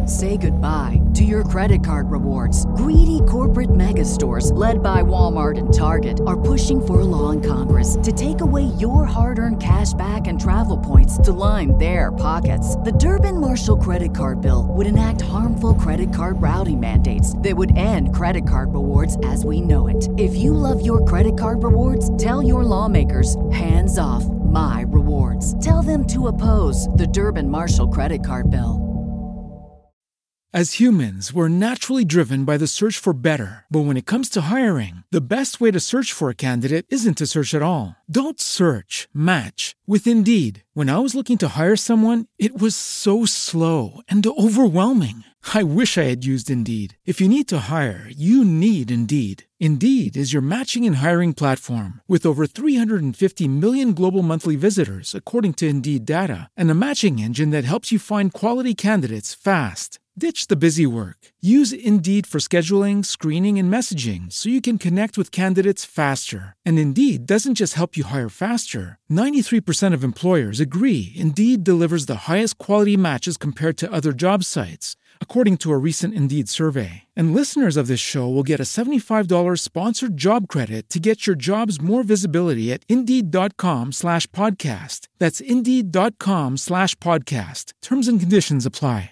Say goodbye to your credit card rewards. Greedy corporate mega stores, led by Walmart and Target, are pushing for a law in Congress to take away your hard-earned cash back and travel points to line their pockets. The Durbin-Marshall credit card bill would enact harmful credit card routing mandates that would end credit card rewards as we know it. If you love your credit card rewards, tell your lawmakers, hands off my rewards. Tell them to oppose the Durbin-Marshall credit card bill. As humans, we're naturally driven by the search for better. But when it comes to hiring, the best way to search for a candidate isn't to search at all. Don't search, match with Indeed. When I was looking to hire someone, it was so slow and overwhelming. I wish I had used Indeed. If you need to hire, you need Indeed. Indeed is your matching and hiring platform with over 350 million global monthly visitors, according to Indeed data, and a matching engine that helps you find quality candidates fast. Ditch the busy work. Use Indeed for scheduling, screening, and messaging so you can connect with candidates faster. And Indeed doesn't just help you hire faster. 93% of employers agree Indeed delivers the highest quality matches compared to other job sites, according to a recent Indeed survey. And listeners of this show will get a $75 sponsored job credit to get your jobs more visibility at Indeed.com/podcast. That's Indeed.com/podcast. Terms and conditions apply.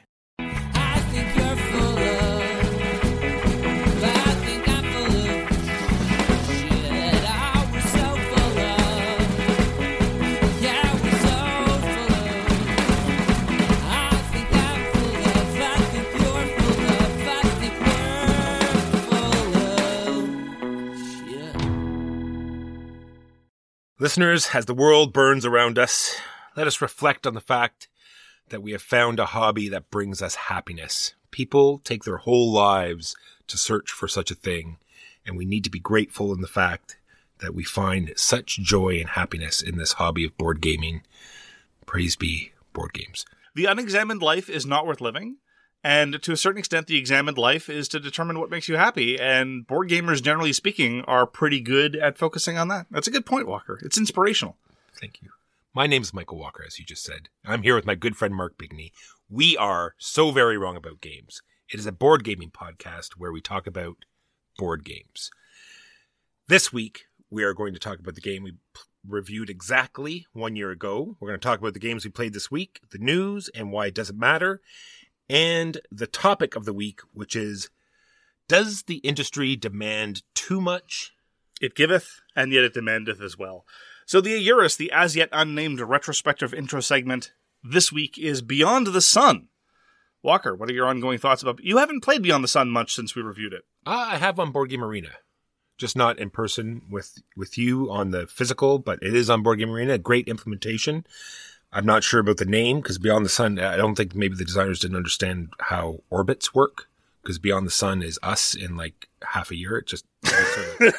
Listeners, as the world burns around us, let us reflect on the fact that we have found a hobby that brings us happiness. People take their whole lives to search for such a thing, and we need to be grateful in the fact that we find such joy and happiness in this hobby of board gaming. Praise be board games. The unexamined life is not worth living. And to a certain extent, the examined life is to determine what makes you happy. And board gamers, generally speaking, are pretty good at focusing on that. That's a good point, Walker. It's inspirational. Thank you. My name is Michael Walker, as you just said. I'm here with my good friend Mark Bigney. We are so very wrong about games. It is a board gaming podcast where we talk about board games. This week, we are going to talk about the game we reviewed exactly 1 year ago. We're going to talk about the games we played this week, the news, and why it doesn't matter. And the topic of the week, which is, does the industry demand too much? It giveth, and yet it demandeth as well. So the Eurus, the as yet unnamed retrospective intro segment this week is Beyond the Sun. Walker, what are your ongoing thoughts about... You haven't played Beyond the Sun much since we reviewed it. I have on Board Game Arena. Just not in person with you on the physical, but it is on Board Game Arena. Great implementation. I'm not sure about the name, because Beyond the Sun, I don't think maybe the designers didn't understand how orbits work, because Beyond the Sun is us in like half a year. It just sort of,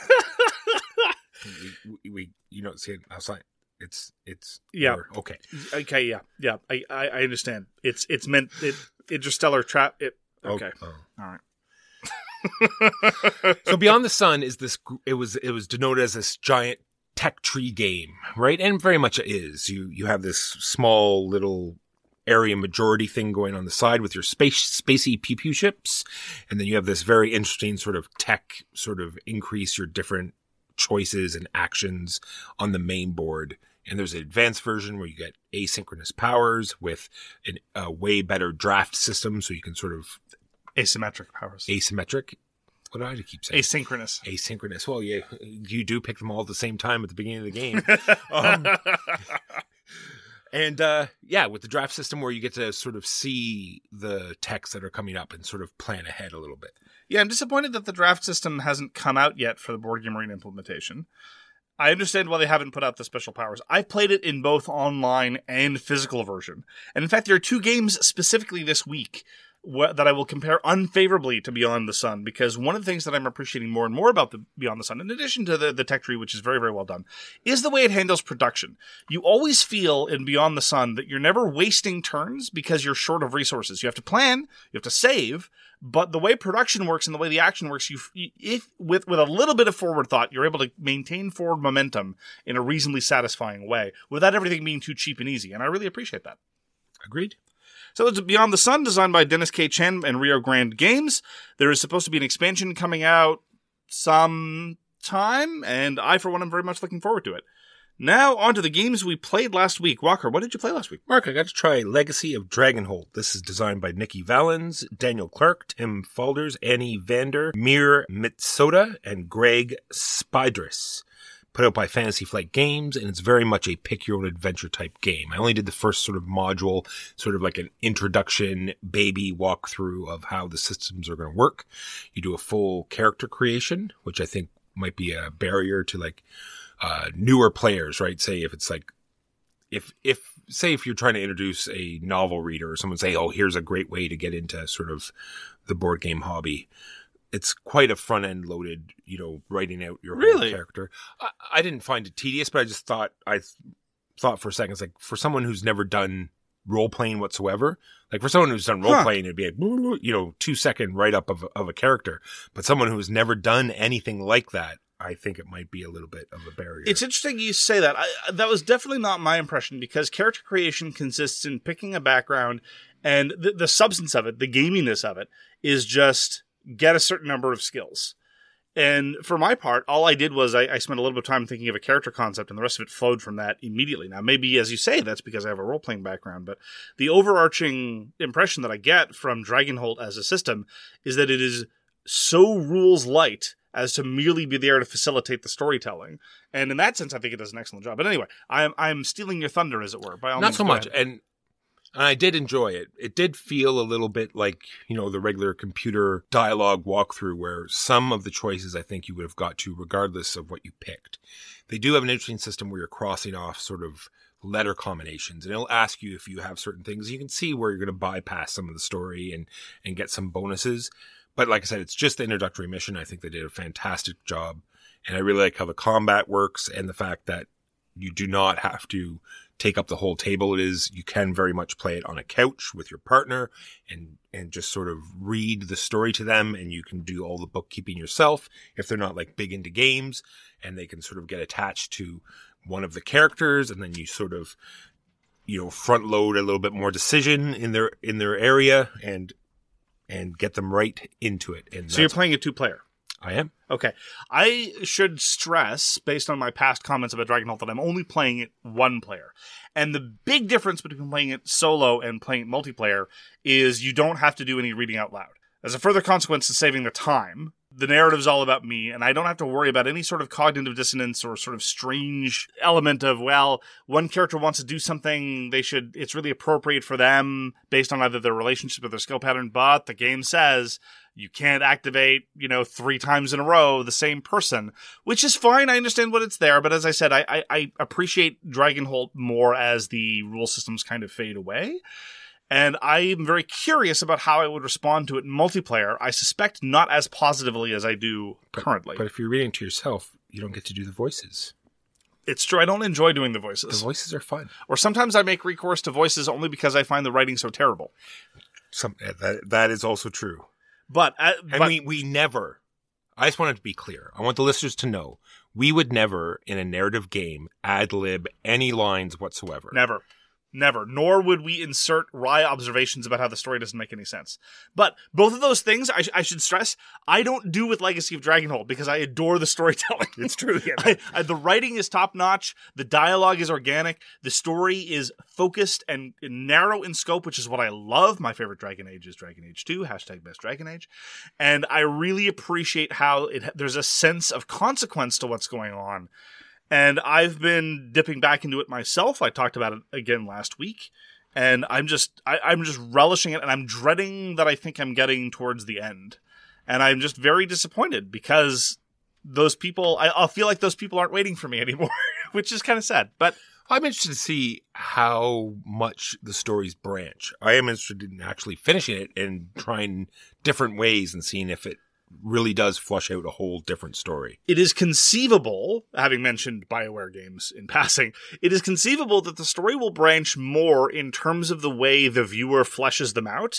we you know, see it outside. It's yeah, okay, yeah. I understand. It's meant interstellar trap. Okay, all right. So Beyond the Sun is this. It was denoted as this giant tech tree game, right? And very much it is. You have this small little area majority thing going on the side with your spacey pew ships, and then you have this very interesting sort of tech sort of increase your different choices and actions on the main board. And there's an advanced version where you get asynchronous powers with a way better draft system, so you can sort of asymmetric powers. Asymmetric. What do I keep saying? Asynchronous. Well, yeah, you do pick them all at the same time at the beginning of the game. And with the draft system where you get to sort of see the texts that are coming up and sort of plan ahead a little bit. Yeah, I'm disappointed that the draft system hasn't come out yet for the Board Game Arena implementation. I understand why they haven't put out the special powers. I've played it in both online and physical version. And in fact, there are two games specifically this week that I will compare unfavorably to Beyond the Sun, because one of the things that I'm appreciating more and more about the Beyond the Sun, in addition to the tech tree, which is very, very well done, is the way it handles production. You always feel in Beyond the Sun that you're never wasting turns because you're short of resources. You have to plan, you have to save, but the way production works and the way the action works, if with a little bit of forward thought, you're able to maintain forward momentum in a reasonably satisfying way without everything being too cheap and easy. And I really appreciate that. Agreed. So it's Beyond the Sun, designed by Dennis K. Chen and Rio Grande Games. There is supposed to be an expansion coming out sometime, and I, for one, am very much looking forward to it. Now, on to the games we played last week. Walker, what did you play last week? Mark, I got to try Legacy of Dragonholt. This is designed by Nikki Valens, Daniel Clark, Tim Falders, Annie Vander, Mir Mitsoda, and Greg Spidris. Put out by Fantasy Flight Games, and it's very much a pick-your-own-adventure type game. I only did the first sort of module, sort of like an introduction baby walkthrough of how the systems are going to work. You do a full character creation, which I think might be a barrier to like newer players, right? Say if it's like, if you're trying to introduce a novel reader or someone say, oh, here's a great way to get into sort of the board game hobby. It's quite a front end loaded, writing out your whole character. I didn't find it tedious, but I thought for a second, it's like for someone who's never done role playing whatsoever, like for someone who's done role playing, it'd be a 2-second write up of a character, but someone who's never done anything like that, I think it might be a little bit of a barrier. It's interesting you say that. That was definitely not my impression, because character creation consists in picking a background, and the substance of it, the gaminess of it, is just get a certain number of skills. And for my part, all I did was I spent a little bit of time thinking of a character concept, and the rest of it flowed from that immediately. Now, maybe, as you say, that's because I have a role-playing background, but the overarching impression that I get from Dragonholt as a system is that it is so rules-light as to merely be there to facilitate the storytelling. And in that sense, I think it does an excellent job. But anyway, I'm stealing your thunder, as it were. By all Not means, so much. And I did enjoy it. It did feel a little bit like, the regular computer dialogue walkthrough, where some of the choices I think you would have got to regardless of what you picked. They do have an interesting system where you're crossing off sort of letter combinations, and it'll ask you if you have certain things. You can see where you're going to bypass some of the story and get some bonuses. But like I said, it's just the introductory mission. I think they did a fantastic job. And I really like how the combat works, and the fact that you do not have to take up the whole table. You can very much play it on a couch with your partner and just sort of read the story to them, and you can do all the bookkeeping yourself if they're not like big into games, and they can sort of get attached to one of the characters, and then you sort of, front load a little bit more decision in their area and get them right into it. And so you're playing a 2-player? I am. Okay. I should stress, based on my past comments about Dragonholt, that I'm only playing it 1-player. And the big difference between playing it solo and playing it multiplayer is you don't have to do any reading out loud. As a further consequence of saving the time, the narrative's all about me, and I don't have to worry about any sort of cognitive dissonance or sort of strange element of, well, one character wants to do something, it's really appropriate for them based on either their relationship or their skill pattern, but the game says you can't activate, 3 times in a row the same person, which is fine. I understand what it's there, but as I said, I appreciate Dragonholt more as the rule systems kind of fade away. And I'm very curious about how I would respond to it in multiplayer. I suspect not as positively as I do currently. But if you're reading to yourself, you don't get to do the voices. It's true. I don't enjoy doing the voices. The voices are fun. Or sometimes I make recourse to voices only because I find the writing so terrible. That is also true. But we never, I just want it to be clear. I want the listeners to know, we would never, in a narrative game, ad-lib any lines whatsoever. Never. Nor would we insert wry observations about how the story doesn't make any sense. But both of those things, I should stress, I don't do with Legacy of Dragonholt because I adore the storytelling. It's true. Yeah. The writing is top-notch. The dialogue is organic. The story is focused and narrow in scope, which is what I love. My favorite Dragon Age is Dragon Age 2, #BestDragonAge. And I really appreciate how there's a sense of consequence to what's going on. And I've been dipping back into it myself. I talked about it again last week. And I'm just relishing it, and I'm dreading that I think I'm getting towards the end. And I'm just very disappointed because those people, I'll feel like those people aren't waiting for me anymore, which is kind of sad. But I'm interested to see how much the stories branch. I am interested in actually finishing it and trying different ways and seeing if it really does flush out a whole different story. It is conceivable, having mentioned BioWare games in passing, it is conceivable that the story will branch more in terms of the way the viewer fleshes them out.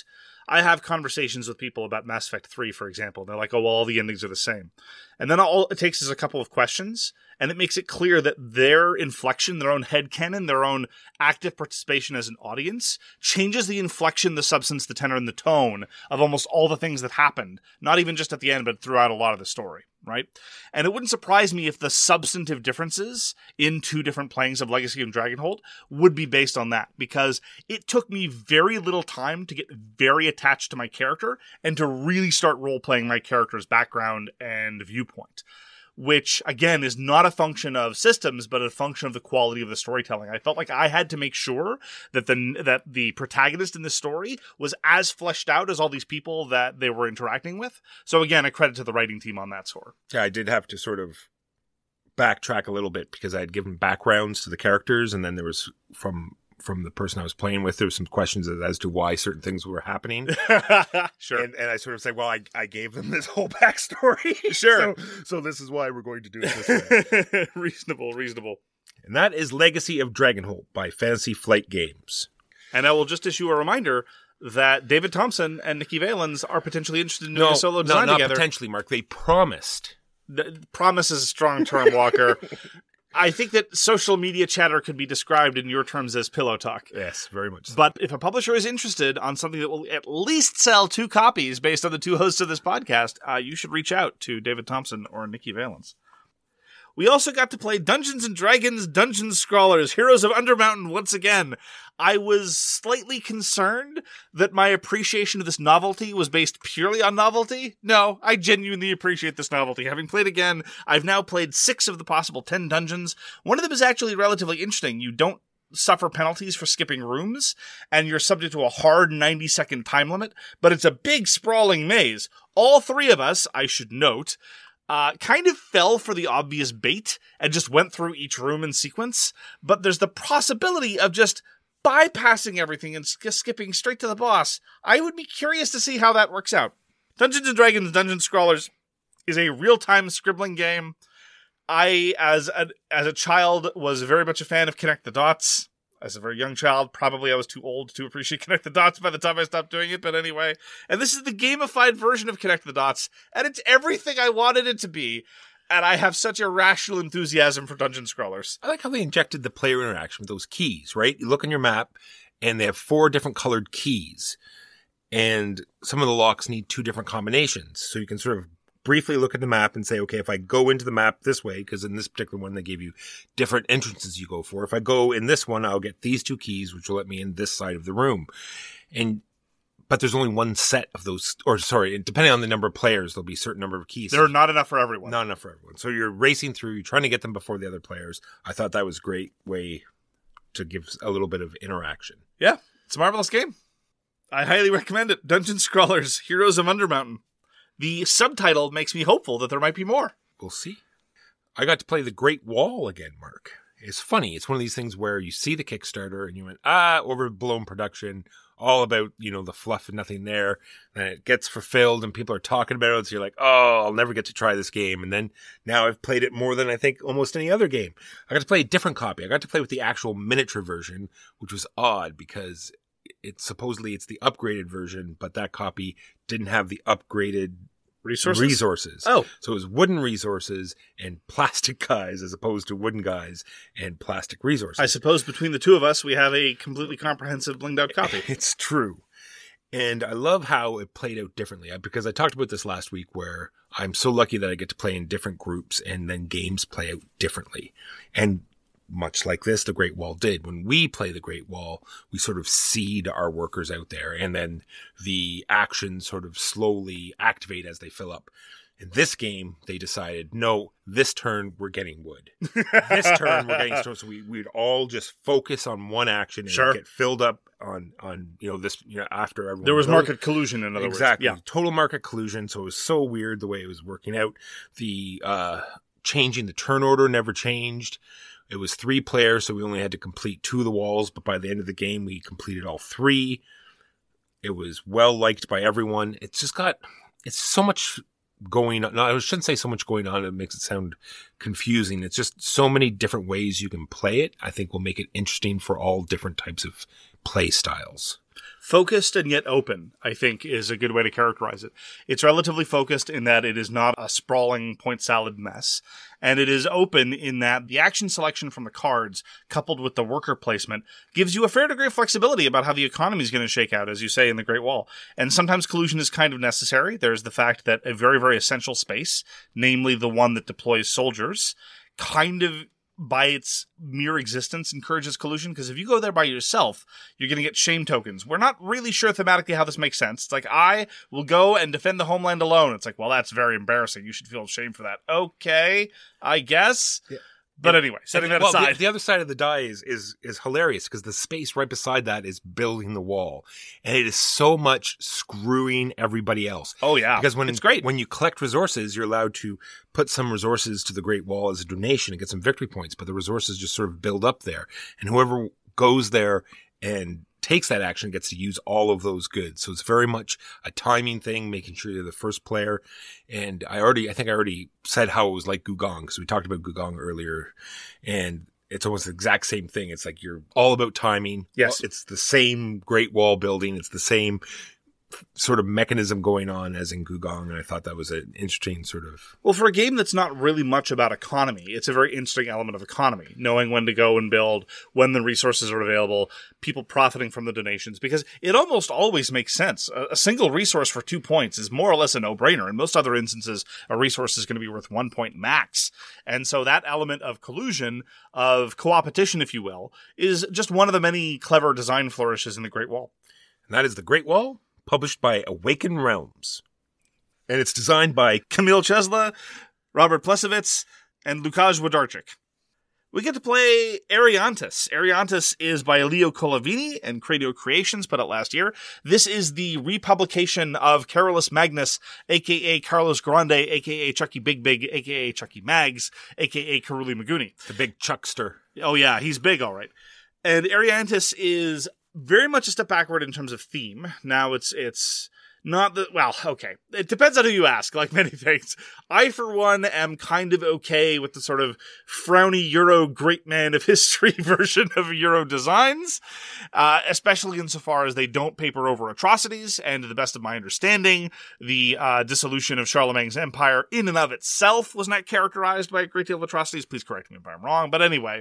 I have conversations with people about Mass Effect 3, for example. They're like, oh, well, all the endings are the same. And then all it takes is a couple of questions, and it makes it clear that their inflection, their own headcanon, their own active participation as an audience changes the inflection, the substance, the tenor, and the tone of almost all the things that happened. Not even just at the end, but throughout a lot of the story, right? And it wouldn't surprise me if the substantive differences in two different playings of Legacy and Dragonhold would be based on that, because it took me very little time to get very attached to my character and to really start role-playing my character's background and viewpoint, which, again, is not a function of systems, but a function of the quality of the storytelling. I felt like I had to make sure that the protagonist in the story was as fleshed out as all these people that they were interacting with. So, again, a credit to the writing team on that score. Yeah, I did have to sort of backtrack a little bit because I had given backgrounds to the characters, and then there was from the person I was playing with, there was some questions as to why certain things were happening. Sure. And I sort of said, well, I gave them this whole backstory. Sure. So this is why we're going to do it this way. Reasonable. And that is Legacy of Dragonhold by Fantasy Flight Games. And I will just issue a reminder that David Thompson and Nikki Valens are potentially interested in doing a solo design not together. Potentially, Mark. They promised. Promise is a strong term, Walker. I think that social media chatter could be described in your terms as pillow talk. Yes, very much so. But if a publisher is interested on something that will at least sell 2 copies based on the 2 hosts of this podcast, you should reach out to David Thompson or Nikki Valens. We also got to play Dungeons & Dragons Dungeon Scrawlers, Heroes of Undermountain once again. I was slightly concerned that my appreciation of this novelty was based purely on novelty. No, I genuinely appreciate this novelty. Having played again, I've now played 6 of the possible 10 dungeons. One of them is actually relatively interesting. You don't suffer penalties for skipping rooms, and you're subject to a hard 90-second time limit, but it's a big, sprawling maze. All 3 of us, I should note, kind of fell for the obvious bait and just went through each room in sequence, but there's the possibility of just bypassing everything and skipping straight to the boss. I would be curious to see how that works out. Dungeons & Dragons Dungeon Scrawlers is a real-time scribbling game. I, as a child, was very much a fan of Connect the Dots. As a very young child, probably I was too old to appreciate Connect the Dots by the time I stopped doing it, but anyway. And this is the gamified version of Connect the Dots, and it's everything I wanted it to be, and I have such irrational enthusiasm for Dungeon Scrawlers. I like how they injected the player interaction with those keys, right? You look on your map, and they have 4 different colored keys, and some of the locks need 2 different combinations, so you can sort of briefly look at the map and say, okay, if I go into the map this way, because in this particular one, they gave you different entrances you go for. If I go in this one, I'll get these 2 keys, which will let me in this side of the room. But there's only one set of those, or sorry, depending on the number of players, there'll be a certain number of keys. There are not enough for everyone. Not enough for everyone. So you're racing through, you're trying to get them before the other players. I thought that was a great way to give a little bit of interaction. Yeah, it's a marvelous game. I highly recommend it. Dungeon Scrawlers, Heroes of Undermountain. The subtitle makes me hopeful that there might be more. We'll see. I got to play The Great Wall again, Mark. It's funny. It's one of these things where you see the Kickstarter and you went, overblown production, all about, the fluff and nothing there. And it gets fulfilled and people are talking about it. So you're like, oh, I'll never get to try this game. And then now I've played it more than I think almost any other game. I got to play a different copy. I got to play with the actual miniature version, which was odd because it's the upgraded version, but that copy didn't have the upgraded resources. Oh. So it was wooden resources and plastic guys as opposed to wooden guys and plastic resources. I suppose between the 2 of us, we have a completely comprehensive blinged out copy. It's true. And I love how it played out differently because I talked about this last week where I'm so lucky that I get to play in different groups and then games play out differently. And much like this, The Great Wall did. When we play The Great Wall, we sort of seed our workers out there, and then the actions sort of slowly activate as they fill up. In this game, they decided, no, this turn, we're getting wood. This turn, we're getting stone. So we'd all just focus on one action and get filled up on this, after everyone. There was market collusion, in other words. Exactly. Yeah. Total market collusion. So it was so weird the way it was working out. The changing the turn order never changed. It was 3 players, so we only had to complete 2 of the walls, but by the end of the game, we completed all 3. It was well liked by everyone. It's so much going on. No, I shouldn't say so much going on. It makes it sound confusing. It's just so many different ways you can play it. I think will make it interesting for all different types of play styles. Focused and yet open, I think, is a good way to characterize it. It's relatively focused in that it is not a sprawling point salad mess. And it is open in that the action selection from the cards, coupled with the worker placement, gives you a fair degree of flexibility about how the economy is going to shake out, as you say, in the Great Wall. And sometimes collusion is kind of necessary. There's the fact that a very, very essential space, namely the one that deploys soldiers, kind of by its mere existence encourages collusion, because if you go there by yourself, you're going to get shame tokens. We're not really sure thematically how this makes sense. It's like, I will go and defend the homeland alone. It's like, well, that's very embarrassing. You should feel shame for that. Okay, I guess. Yeah. But anyway, setting that aside. The other side of the die is hilarious, because the space right beside that is building the wall. And it is so much screwing everybody else. Oh, yeah. Because it's great. When you collect resources, you're allowed to put some resources to the Great Wall as a donation and get some victory points. But the resources just sort of build up there. And whoever goes there and takes that action gets to use all of those goods. So it's very much a timing thing, making sure you're the first player. And I think I already said how it was like Gugong, because we talked about Gugong earlier, and it's almost the exact same thing. It's like you're all about timing. Yes. It's the same Great Wall building. It's the same sort of mechanism going on as in Gugong, and I thought that was an interesting sort of... Well, for a game that's not really much about economy, it's a very interesting element of economy, knowing when to go and build, when the resources are available, people profiting from the donations, because it almost always makes sense. A single resource for 2 points is more or less a no-brainer. In most other instances, a resource is going to be worth 1 point max. And so that element of collusion, of co-opetition, if you will, is just one of the many clever design flourishes in the Great Wall. And that is the Great Wall, published by Awaken Realms. And it's designed by Kamil Chesla, Robert Plesovitz, and Lukasz Włodarczyk. We get to play Ariantis. Ariantis is by Leo Colavini and Cradio Creations, put out last year. This is the republication of Carolus Magnus, a.k.a. Carlos Grande, a.k.a. Chucky Big Big, a.k.a. Chucky Mags, a.k.a. Karuli Maguni. The big Chuckster. Oh yeah, he's big, all right. And Ariantis is very much a step backward in terms of theme. Now it's not the, well, okay. It depends on who you ask, like many things. I, for one, am kind of okay with the sort of frowny Euro great man of history version of Euro designs, especially insofar as they don't paper over atrocities, and to the best of my understanding, the dissolution of Charlemagne's empire in and of itself was not characterized by a great deal of atrocities. Please correct me if I'm wrong, but anyway.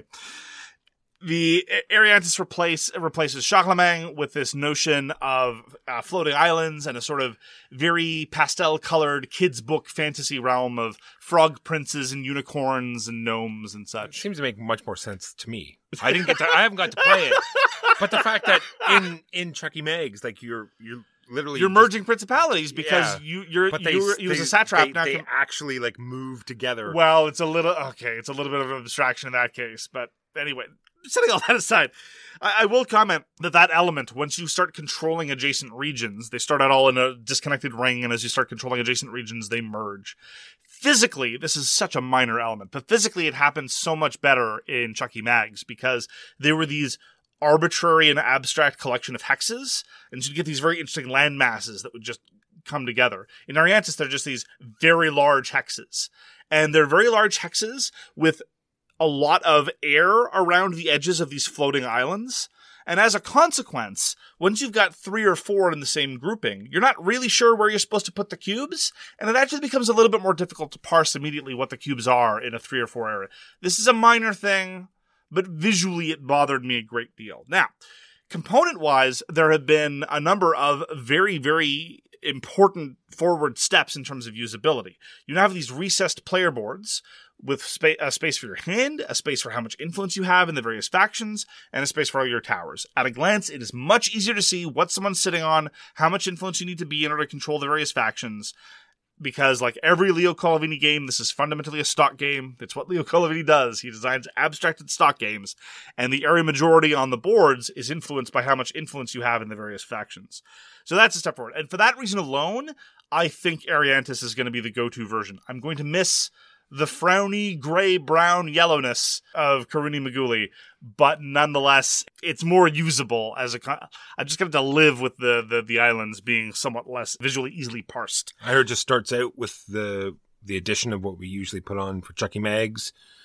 The Ariantis replaces Charlemagne with this notion of floating islands and a sort of very pastel-colored kids' book fantasy realm of frog princes and unicorns and gnomes and such. It seems to make much more sense to me. I haven't got to play it, but the fact that in Chucky Mags, like you're literally merging principalities because you're a satrap. They actually like move together. Well, it's a little bit of an abstraction in that case, but anyway. Setting all that aside, I will comment that element, once you start controlling adjacent regions, they start out all in a disconnected ring, and as you start controlling adjacent regions, they merge. Physically, this is such a minor element, but physically it happens so much better in Chucky Mags, because there were these arbitrary and abstract collection of hexes, and so you get these very interesting land masses that would just come together. In Ariantis, they're just these very large hexes, and they're very large hexes with a lot of air around the edges of these floating islands. And as a consequence, once you've got 3 or 4 in the same grouping, you're not really sure where you're supposed to put the cubes, and it actually becomes a little bit more difficult to parse immediately what the cubes are in a 3 or 4 area. This is a minor thing, but visually it bothered me a great deal. Now, component-wise, there have been a number of very, very important forward steps in terms of usability. You now have these recessed player boards, with a space for your hand, a space for how much influence you have in the various factions, and a space for all your towers. At a glance, it is much easier to see what someone's sitting on, how much influence you need to be in order to control the various factions, because like every Leo Colavini game, this is fundamentally a stock game. It's what Leo Colavini does. He designs abstracted stock games, and the area majority on the boards is influenced by how much influence you have in the various factions. So that's a step forward. And for that reason alone, I think Ariantis is going to be the go-to version. I'm going to miss the frowny, gray, brown yellowness of Karuni Maguli, but nonetheless, it's more usable as I'm just going to live with the islands being somewhat less visually easily parsed. I heard it just starts out with the addition of what we usually put on for Chucky Mags.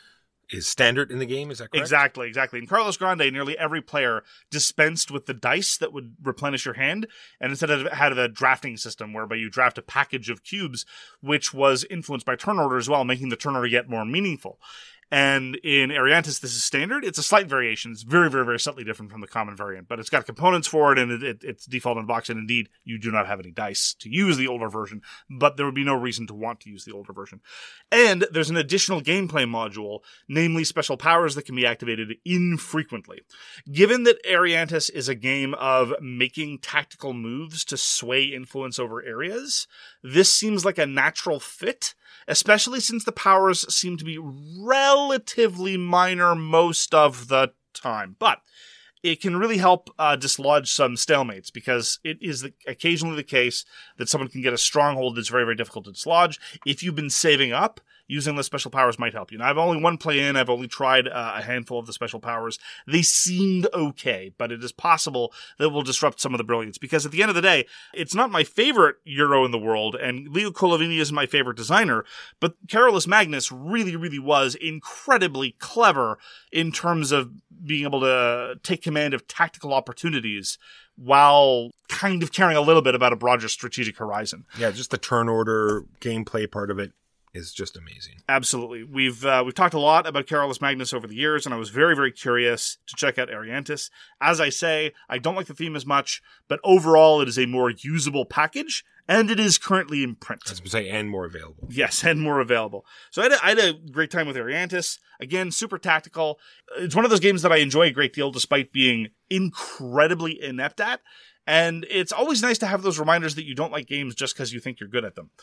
is standard in the game. Is that correct? Exactly. In Carlos Grande, nearly every player dispensed with the dice that would replenish your hand, and instead of had a drafting system whereby you draft a package of cubes, which was influenced by turn order as well, making the turn order yet more meaningful. And in Ariantis, this is standard. It's a slight variation. It's very, very, very slightly different from the common variant, but it's got components for it, and it's default in the box. And indeed, you do not have any dice to use the older version, but there would be no reason to want to use the older version. And there's an additional gameplay module, namely special powers that can be activated infrequently. Given that Ariantis is a game of making tactical moves to sway influence over areas, this seems like a natural fit, especially since the powers seem to be relatively minor most of the time. But it can really help dislodge some stalemates, because it is occasionally the case that someone can get a stronghold that's very, very difficult to dislodge. If you've been saving up, using the special powers might help you. Now, I've only one play in. I've only tried a handful of the special powers. They seemed okay, but it is possible that will disrupt some of the brilliance, because at the end of the day, it's not my favorite Euro in the world, and Leo Colovini is my favorite designer, but Carolus Magnus really, really was incredibly clever in terms of being able to take command of tactical opportunities while kind of caring a little bit about a broader strategic horizon. Yeah, just the turn order gameplay part of it is just amazing. Absolutely. We've talked a lot about Carolus Magnus over the years, and I was very, very curious to check out Ariantis. As I say, I don't like the theme as much, but overall it is a more usable package, and it is currently in print. I was going to say, and more available. Yes, and more available. So I had a great time with Ariantis. Again, super tactical. It's one of those games that I enjoy a great deal despite being incredibly inept at. And it's always nice to have those reminders that you don't like games just because you think you're good at them.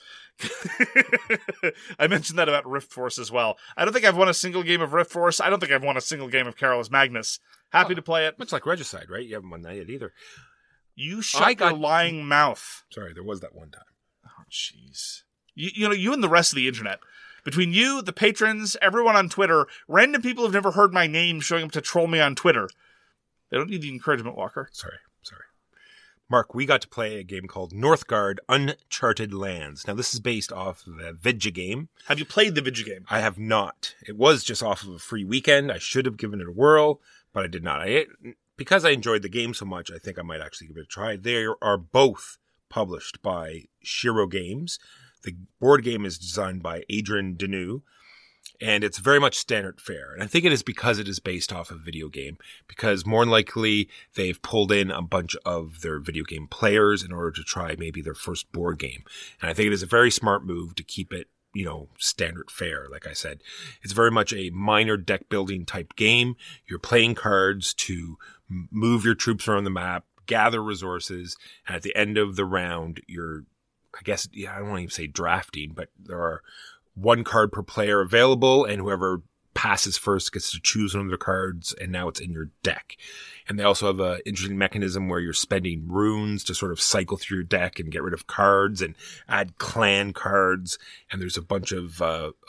I mentioned that about Rift Force as well. I don't think I've won a single game of Rift Force. I don't think I've won a single game of Carolus Magnus. Happy to play it. Much like Regicide, right? You haven't won that yet either. You shut your lying mouth. Sorry, there was that one time. Oh, jeez. You and the rest of the internet. Between you, the patrons, everyone on Twitter, random people who've never heard my name showing up to troll me on Twitter. They don't need the encouragement, Walker. Sorry. Mark, we got to play a game called Northgard Uncharted Lands. Now, this is based off of a Vidya game. Have you played the Vidya game? I have not. It was just off of a free weekend. I should have given it a whirl, but I did not. Because I enjoyed the game so much, I think I might actually give it a try. They are both published by Shiro Games. The board game is designed by Adrian Denou, and it's very much standard fare. And I think it is because it is based off a video game, because more than likely they've pulled in a bunch of their video game players in order to try maybe their first board game. And I think it is a very smart move to keep it, standard fare. Like I said, it's very much a minor deck building type game. You're playing cards to move your troops around the map, gather resources, and at the end of the round, I don't want to even say drafting, but there are one card per player available, and whoever passes first gets to choose one of their cards, and now it's in your deck. And they also have an interesting mechanism where you're spending runes to sort of cycle through your deck and get rid of cards and add clan cards. And there's a bunch of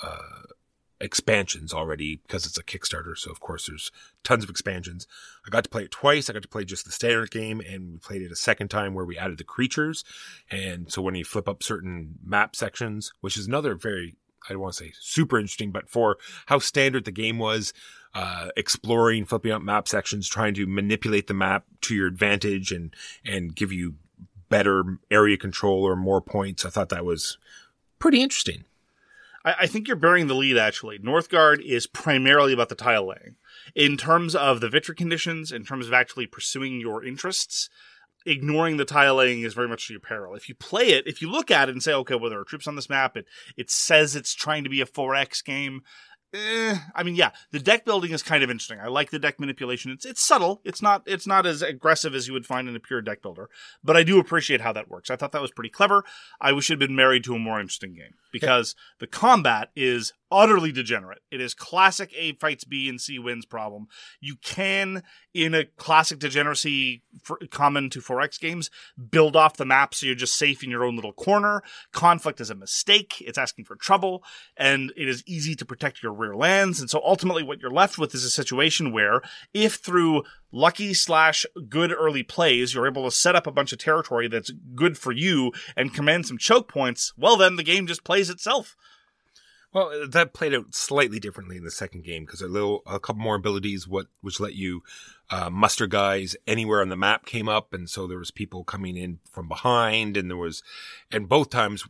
expansions already because it's a Kickstarter. So, of course, there's tons of expansions. I got to play it twice. I got to play just the standard game, and we played it a second time where we added the creatures. And so when you flip up certain map sections, which is another very, I don't want to say super interesting, but for how standard the game was, exploring, flipping up map sections, trying to manipulate the map to your advantage and give you better area control or more points. I thought that was pretty interesting. I think you're bearing the lead, actually. Northgard is primarily about the tile laying. In terms of the victory conditions, in terms of actually pursuing your interests, ignoring the tile laying is very much to your peril. If you play it, if you look at it and say, okay, well, there are troops on this map, it says it's trying to be a 4X game. The deck building is kind of interesting. I like the deck manipulation. It's subtle. It's not as aggressive as you would find in a pure deck builder, but I do appreciate how that works. I thought that was pretty clever. I wish it had been married to a more interesting game because the combat is utterly degenerate. It is classic A fights B and C wins problem. You can, in a classic degeneracy common to 4X games, build off the map so you're just safe in your own little corner. Conflict is a mistake. It's asking for trouble, and it is easy to protect your rear lands. And so ultimately what you're left with is a situation where if through lucky/good early plays, you're able to set up a bunch of territory that's good for you and command some choke points, well then the game just plays itself. Well, that played out slightly differently in the second game because a couple more abilities which let you muster guys anywhere on the map came up, and so there was people coming in from behind, and both times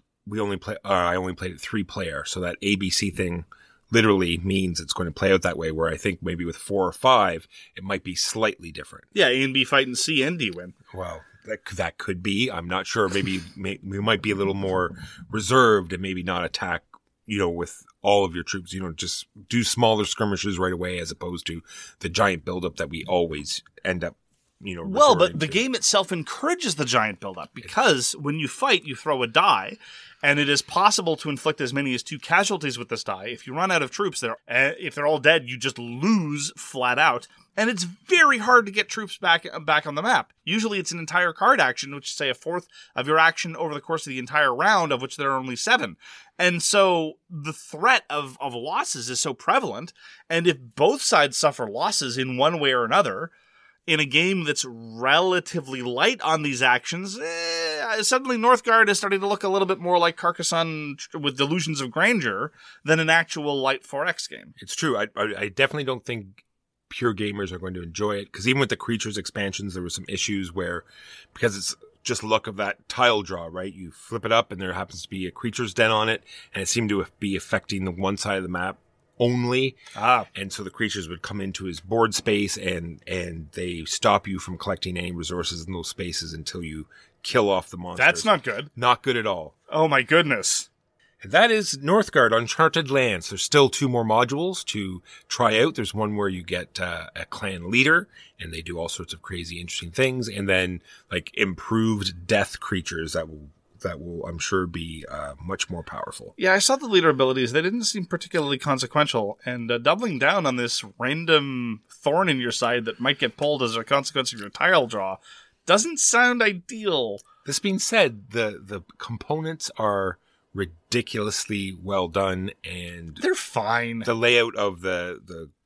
I only played it 3-player, so that ABC thing literally means it's going to play out that way. Where I think maybe with 4 or 5, it might be slightly different. Yeah, A and B fight and C and D win. Well, that could be. I'm not sure. Maybe we might be a little more reserved and maybe not attack, with all of your troops, just do smaller skirmishes right away as opposed to the giant buildup that we always end up, Well, but the game itself encourages the giant buildup because when you fight, you throw a die, and it is possible to inflict as many as 2 casualties with this die. If you run out of troops, if they're all dead, you just lose flat out. And it's very hard to get troops back on the map. Usually it's an entire card action, which is, say, a fourth of your action over the course of the entire round, of which there are only 7. And so the threat of losses is so prevalent, and if both sides suffer losses in one way or another, in a game that's relatively light on these actions, suddenly Northgard is starting to look a little bit more like Carcassonne with Delusions of Grandeur than an actual light 4X game. It's true. I definitely don't think pure gamers are going to enjoy it, because even with the creatures expansions, there were some issues where, because it's just luck of that tile draw, right? You flip it up and there happens to be a creature's den on it, and it seemed to be affecting the one side of the map only. And so the creatures would come into his board space and they stop you from collecting any resources in those spaces until you kill off the monsters. That's not good. Not good at all. Oh my goodness. And that is Northgard Uncharted Lands. There's still 2 more modules to try out. There's one where you get a clan leader, and they do all sorts of crazy, interesting things. And then, like, improved death creatures that will, I'm sure, be much more powerful. Yeah, I saw the leader abilities. They didn't seem particularly consequential. And doubling down on this random thorn in your side that might get pulled as a consequence of your tile draw doesn't sound ideal. This being said, the components are ridiculously well done, and they're fine. The layout of the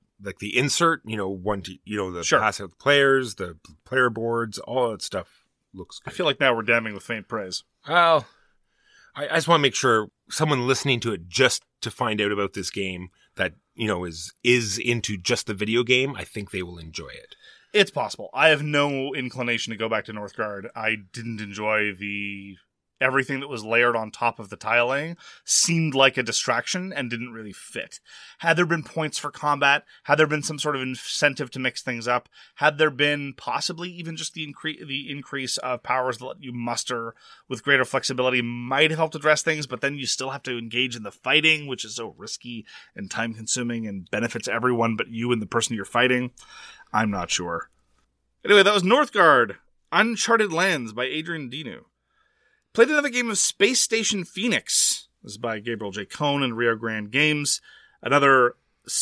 insert, Sure. pass out the players, the player boards, all that stuff looks good. I feel like now we're damning with faint praise. Well, I just want to make sure someone listening to it just to find out about this game that, is into just the video game, I think they will enjoy it. It's possible. I have no inclination to go back to Northgard. I didn't enjoy everything that was layered on top of the tile laying seemed like a distraction and didn't really fit. Had there been points for combat, had there been some sort of incentive to mix things up, had there been possibly even just the increase of powers that let you muster with greater flexibility might have helped address things, but then you still have to engage in the fighting, which is so risky and time consuming and benefits everyone but you and the person you're fighting. I'm not sure. Anyway, that was Northgard Uncharted Lands by Adrian Dinu. Played another game of Space Station Phoenix. This is by Gabriel J. Cohn and Rio Grande Games. Another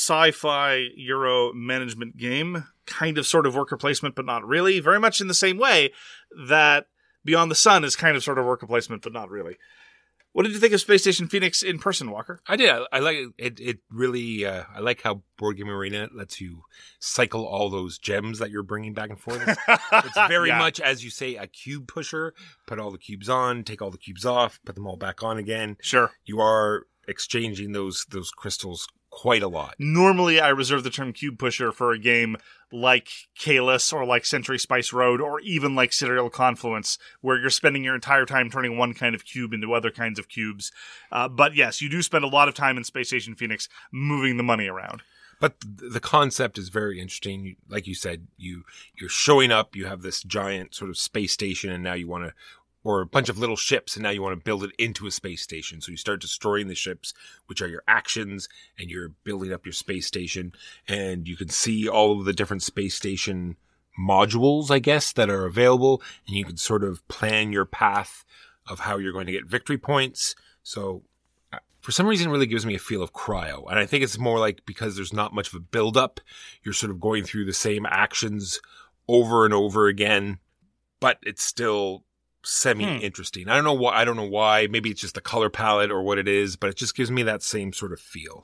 sci-fi Euro management game. Kind of sort of worker placement, but not really. Very much in the same way that Beyond the Sun is kind of sort of worker placement, but not really. What did you think of Space Station Phoenix in person, Walker? I did. I like it. It really, I like how Board Game Arena lets you cycle all those gems that you're bringing back and forth. It's very much, as you say, a cube pusher. Put all the cubes on, take all the cubes off, put them all back on again. Sure. You are exchanging those crystals quite a lot. Normally, I reserve the term cube pusher for a game like Caelus or like Century Spice Road or even like Serial Confluence, where you're spending your entire time turning one kind of cube into other kinds of cubes. But yes, you do spend a lot of time in Space Station Phoenix moving the money around. But the concept is very interesting. Like you said, you're showing up, you have this giant sort of space station, and now you want to, or a bunch of little ships, and now you want to build it into a space station. So you start destroying the ships, which are your actions, and you're building up your space station. And you can see all of the different space station modules, I guess, that are available. And you can sort of plan your path of how you're going to get victory points. So for some reason, it really gives me a feel of Cryo. And I think it's more like because there's not much of a build-up, you're sort of going through the same actions over and over again, but it's still semi-interesting. I don't know why. Maybe it's just the color palette or what it is, but it just gives me that same sort of feel.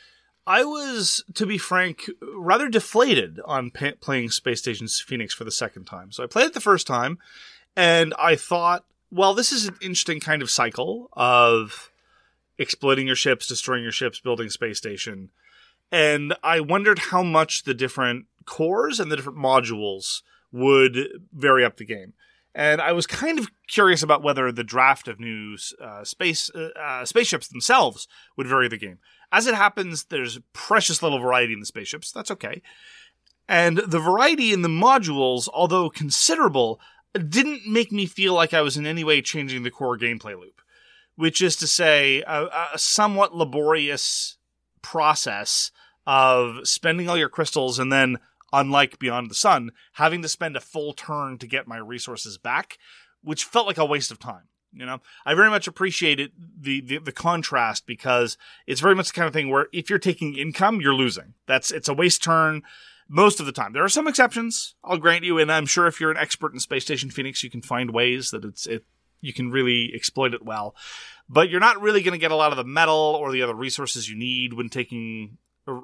I was, to be frank, rather deflated on playing Space Station Phoenix for the second time. So I played it the first time, and I thought, well, this is an interesting kind of cycle of exploiting your ships, destroying your ships, building space station. And I wondered how much the different cores and the different modules would vary up the game. And I was kind of curious about whether the draft of new spaceships themselves would vary the game. As it happens, there's precious little variety in the spaceships. That's okay. And the variety in the modules, although considerable, didn't make me feel like I was in any way changing the core gameplay loop. Which is to say, a somewhat laborious process of spending all your crystals and then, unlike Beyond the Sun, having to spend a full turn to get my resources back, which felt like a waste of time. You know, I very much appreciated the contrast because it's very much the kind of thing where if you're taking income, you're losing. It's a waste turn most of the time. There are some exceptions, I'll grant you, and I'm sure if you're an expert in Space Station Phoenix, you can find ways that you can really exploit it well. But you're not really going to get a lot of the metal or the other resources you need when taking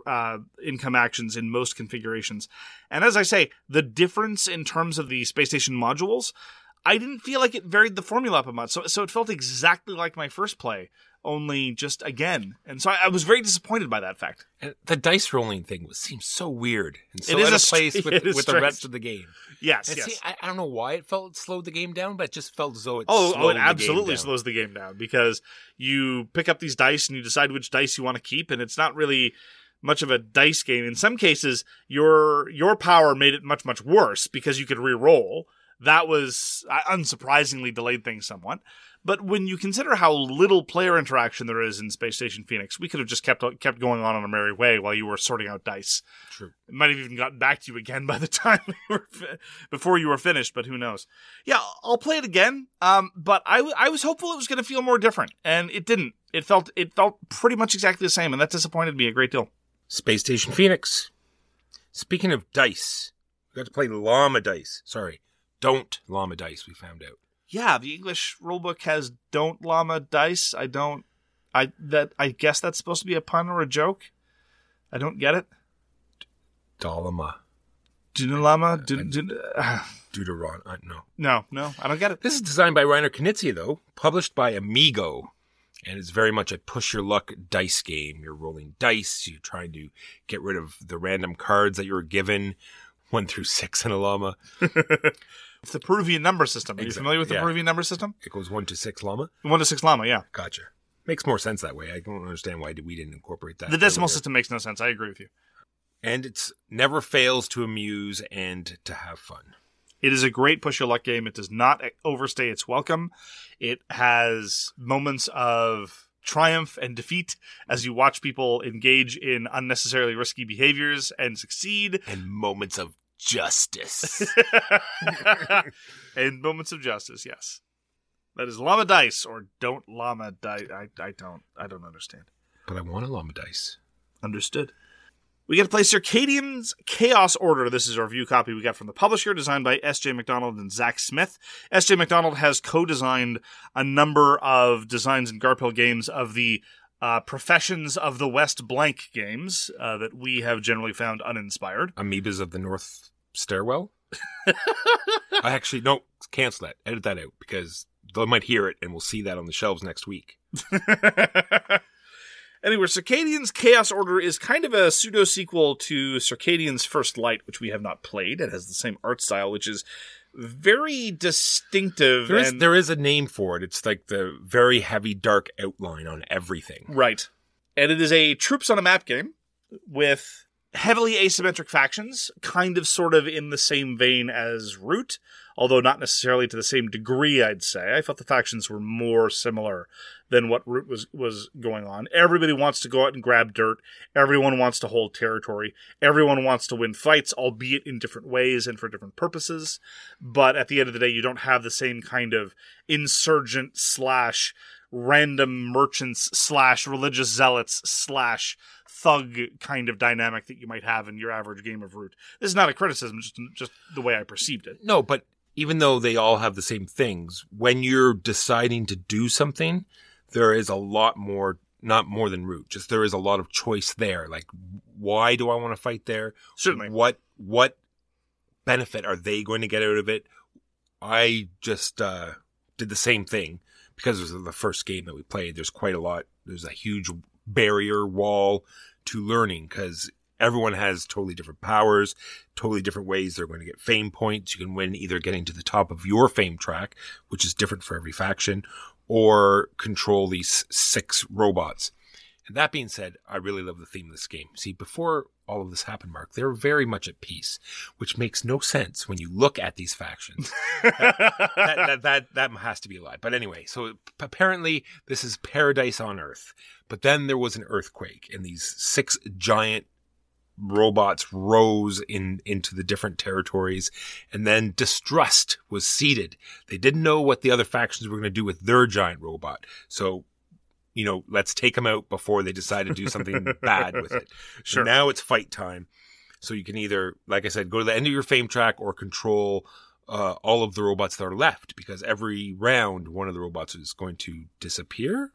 income actions in most configurations. And as I say, the difference in terms of the Space Station modules, I didn't feel like it varied the formula up a much. So it felt exactly like my first play, only just again. And so I was very disappointed by that fact. And the dice rolling thing seems so weird and so It is out of a place str- with it is the strange. rest of the game. Yes, And yes. see, I don't know why it slowed the game down, but it just felt as though it Oh, slowed it absolutely the game down. slows the game down because you pick up these dice and you decide which dice you want to keep, and it's not really much of a dice game. In some cases, your power made it much, much worse because you could re-roll. That was unsurprisingly delayed things somewhat. But when you consider how little player interaction there is in Space Station Phoenix, we could have just kept going on a merry way while you were sorting out dice. True. It might have even gotten back to you again by the time before you were finished, but who knows? Yeah, I'll play it again. But I was hopeful it was going to feel more different, and it didn't. It felt pretty much exactly the same, and that disappointed me a great deal. Space Station Phoenix. Speaking of dice, we got to play Llama Dice. Sorry, Don't Llama Dice, we found out. Yeah, the English rulebook has Don't Llama Dice. I guess that's supposed to be a pun or a joke. I don't get it. Dalama. Dunalama? No. No, I don't get it. This is designed by Reiner Knizia, though, published by Amigo. And it's very much a push your luck dice game. You're rolling dice. You're trying to get rid of the random cards that you were given. 1 through 6 in a llama. It's the Peruvian number system. Are you Exactly, familiar with the yeah. Peruvian number system? It goes 1 to 6 llama. 1 to 6 llama, yeah. Gotcha. Makes more sense that way. I don't understand why we didn't incorporate that. The decimal earlier. system makes no sense. I agree with you. And it's never fails to amuse and to have fun. It is a great push your luck game. It does not overstay its welcome. It has moments of triumph and defeat as you watch people engage in unnecessarily risky behaviors and succeed. And moments of justice. And moments of justice, yes. That is Llama Dice or Don't Llama Dice. I don't understand. But I want a llama dice. Understood. We get to play Circadian's Chaos Order. This is our review copy we got from the publisher, designed by S.J. McDonald and Zach Smith. S.J. McDonald has co-designed a number of designs in Garphill games of the Professions of the West blank games that we have generally found uninspired. Amoebas of the North Stairwell? No, cancel that. Edit that out because they might hear it and we'll see that on the shelves next week. Anyway, Circadian's Chaos Order is kind of a pseudo-sequel to Circadian's First Light, which we have not played. It has the same art style, which is very distinctive. There is a name for it. It's like the very heavy, dark outline on everything. Right. And it is a troops on a map game with heavily asymmetric factions, kind of sort of in the same vein as Root, although not necessarily to the same degree, I'd say. I felt the factions were more similar than what Root was going on. Everybody wants to go out and grab dirt. Everyone wants to hold territory. Everyone wants to win fights, albeit in different ways and for different purposes. But at the end of the day, you don't have the same kind of insurgent / random merchants / religious zealots / thug kind of dynamic that you might have in your average game of Root. This is not a criticism, just the way I perceived it. No, but even though they all have the same things, when you're deciding to do something, there is a lot more, not more than Root, just there is a lot of choice there. Like, why do I want to fight there? Certainly. What benefit are they going to get out of it? I just did the same thing because it was the first game that we played, there's quite a lot. There's a huge barrier wall to learning because everyone has totally different powers, totally different ways they're going to get fame points. You can win either getting to the top of your fame track, which is different for every faction, or control these 6 robots. And that being said, I really love the theme of this game. See, before all of this happened, Mark, they're very much at peace, which makes no sense when you look at these factions. that has to be a lie. But anyway, so apparently this is paradise on Earth. But then there was an earthquake, and these 6 giant robots rose into the different territories, and then distrust was seeded. They didn't know what the other factions were going to do with their giant robot. So, let's take them out before they decide to do something bad with it. Sure. So now it's fight time. So you can either, like I said, go to the end of your fame track or control all of the robots that are left, because every round, one of the robots is going to disappear.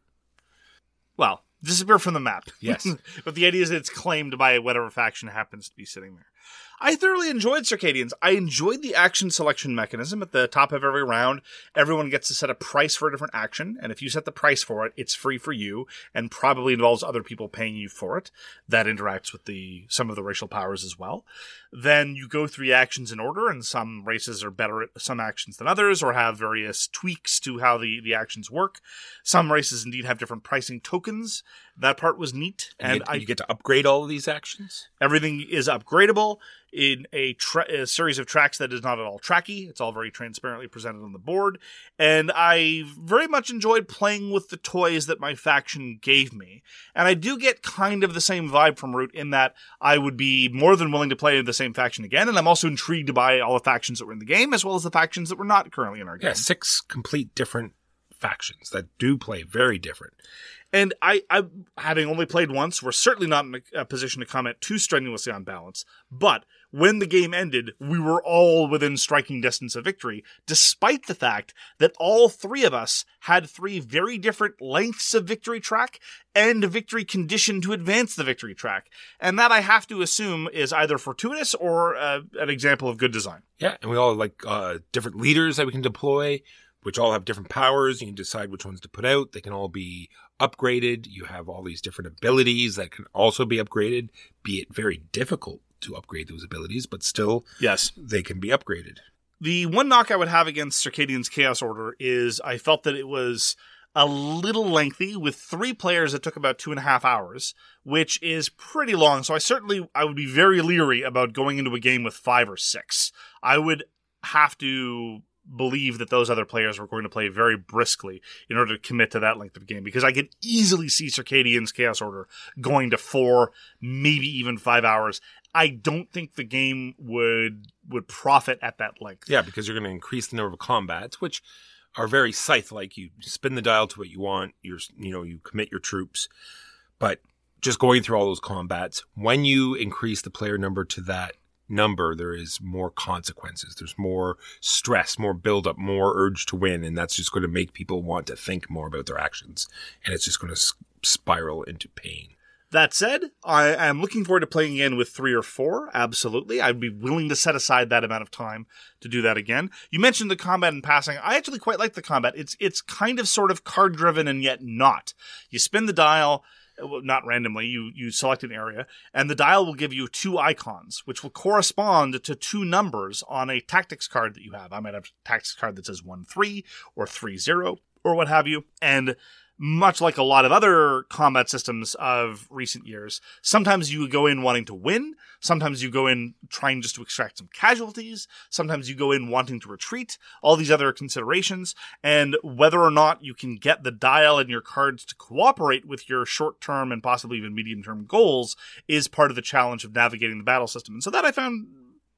Well, disappear from the map. Yes. But the idea is that it's claimed by whatever faction happens to be sitting there. I thoroughly enjoyed Circadians. I enjoyed the action selection mechanism. At the top of every round, everyone gets to set a price for a different action, and if you set the price for it, it's free for you, and probably involves other people paying you for it. That interacts with some of the racial powers as well. Then you go through the actions in order, and some races are better at some actions than others, or have various tweaks to how the actions work. Some races indeed have different pricing tokens. That part was neat. And you get to upgrade all of these actions? Everything is upgradable in a series of tracks that is not at all tracky. It's all very transparently presented on the board. And I very much enjoyed playing with the toys that my faction gave me. And I do get kind of the same vibe from Root in that I would be more than willing to play the same faction again. And I'm also intrigued by all the factions that were in the game, as well as the factions that were not currently in our game. Yeah, 6 complete different factions that do play very different. And I, having only played once, we're certainly not in a position to comment too strenuously on balance. But when the game ended, we were all within striking distance of victory, despite the fact that all 3 of us had 3 very different lengths of victory track and a victory condition to advance the victory track. And that I have to assume is either fortuitous or an example of good design. Yeah, and we all have different leaders that we can deploy, which all have different powers. You can decide which ones to put out. They can all be upgraded. You have all these different abilities that can also be upgraded, be it very difficult to upgrade those abilities, but still, yes, they can be upgraded. The one knock I would have against Circadian's Chaos Order is I felt that it was a little lengthy. With 3 players, it took about 2.5 hours, which is pretty long. So I would be very leery about going into a game with 5 or 6. I would have to believe that those other players were going to play very briskly in order to commit to that length of game, because I could easily see Circadian's Chaos Order going to 4, maybe even 5 hours. I don't think the game would profit at that length. Yeah, because you're going to increase the number of combats, which are very Scythe-like. You spin the dial to what you want. You commit your troops. But just going through all those combats, when you increase the player number to that number, there is more consequences. There's more stress, more buildup, more urge to win, and that's just going to make people want to think more about their actions, and it's just going to spiral into pain. That said, I am looking forward to playing again with 3 or 4. Absolutely. I'd be willing to set aside that amount of time to do that again. You mentioned the combat in passing. I actually quite like the combat. It's kind of sort of card driven and yet not. You spin the dial, not randomly, you select an area, and the dial will give you 2 icons, which will correspond to 2 numbers on a tactics card that you have. I might have a tactics card that says 1-3 or 3-0 or what have you. And much like a lot of other combat systems of recent years, sometimes you go in wanting to win, sometimes you go in trying just to extract some casualties, sometimes you go in wanting to retreat, all these other considerations, and whether or not you can get the dial and your cards to cooperate with your short-term and possibly even medium-term goals is part of the challenge of navigating the battle system. And so that I found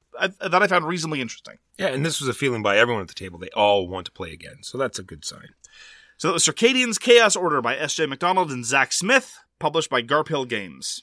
reasonably interesting. Yeah, and this was a feeling by everyone at the table. They all want to play again, so that's a good sign. So that was Circadian's Chaos Order by S.J. McDonald and Zach Smith, published by Garphill Games.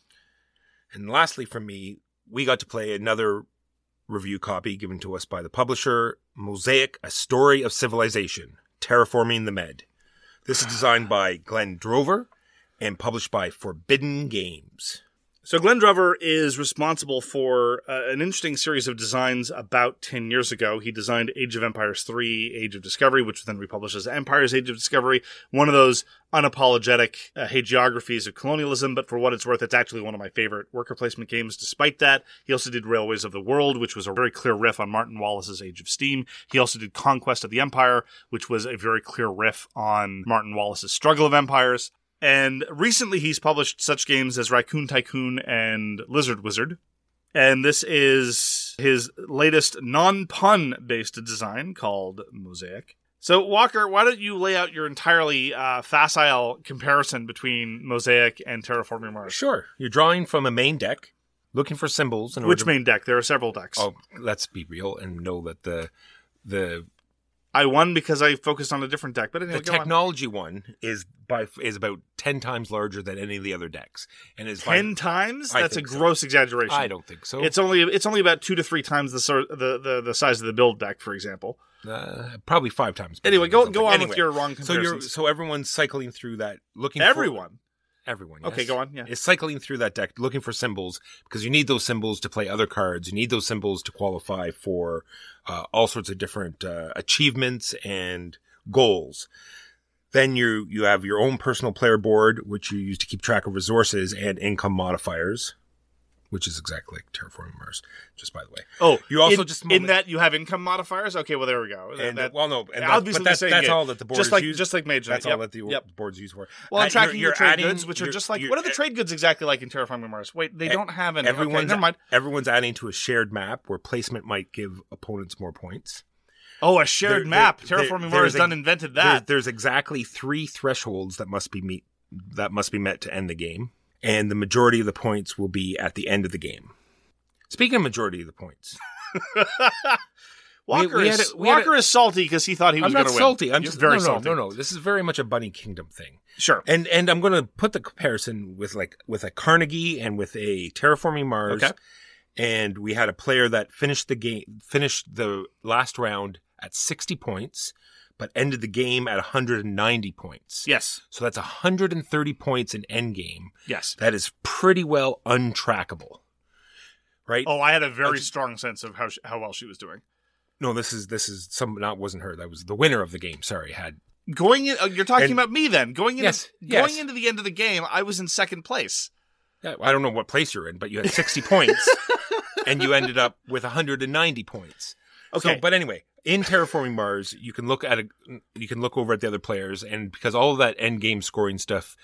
And lastly from me, we got to play another review copy given to us by the publisher, Mosaic, A Story of Civilization, Terraforming the Med. This is designed by Glenn Drover and published by Forbidden Games. So Glenn Drover is responsible for an interesting series of designs about 10 years ago. He designed Age of Empires 3, Age of Discovery, which was then republished as Empire's Age of Discovery. One of those unapologetic hagiographies of colonialism, but for what it's worth, it's actually one of my favorite worker placement games. Despite that, he also did Railways of the World, which was a very clear riff on Martin Wallace's Age of Steam. He also did Conquest of the Empire, which was a very clear riff on Martin Wallace's Struggle of Empires. And recently he's published such games as Raccoon Tycoon and Lizard Wizard. And this is his latest non-pun based design called Mosaic. So Walker, why don't you lay out your entirely facile comparison between Mosaic and Terraforming Mars? Sure. You're drawing from a main deck, looking for symbols. Which main deck? There are several decks. Oh, let's be real and know that the I won because I focused on a different deck. But anyway, the technology one is about 10 times larger than any of the other decks, and is 10 times. That's a gross exaggeration. I don't think so. It's only about 2 to 3 times the size of the build deck, for example. Probably 5 times. Anyway, go on with your wrong comparisons. So everyone's cycling through that, looking. Everyone. Yes. Okay, go on. Yeah, is cycling through that deck looking for symbols because you need those symbols to play other cards. You need those symbols to qualify for all sorts of different achievements and goals. Then you have your own personal player board, which you use to keep track of resources and income modifiers, which is exactly like Terraforming Mars, just by the way. Oh, you also in that you have income modifiers. Okay, well there we go. That's all that the board is used. Just like Mage Knight. That's all that the board's used for. Well, I'm tracking your trade goods, which are just like what are the trade goods exactly like in Terraforming Mars? Wait, they don't have any. Never mind. Everyone's adding to a shared map where placement might give opponents more points. Oh, a shared map. Terraforming Mars done invented that. There's exactly 3 thresholds that must be met to end the game. And the majority of the points will be at the end of the game. Speaking of majority of the points. Walker is salty because he thought he was going to win. I'm not salty. I'm just very salty. No. This is very much a Bunny Kingdom thing. Sure. And I'm going to put the comparison with a Carnegie and with a Terraforming Mars. Okay. And we had a player that finished the last round at 60 points. But ended the game at 190 points. Yes. So that's 130 points in endgame. Yes. That is pretty well untrackable. Right? Oh, I had a very strong sense of how well she was doing. No, this is wasn't her. That was the winner of the game. Sorry, had going in. You're talking about me then. Going into the end of the game, I was in second place. Yeah, I don't know what place you're in, but you had 60 points, and you ended up with 190 points. Okay, so, but anyway. In Terraforming Mars, you can look over at the other players, and because all of that end game scoring stuff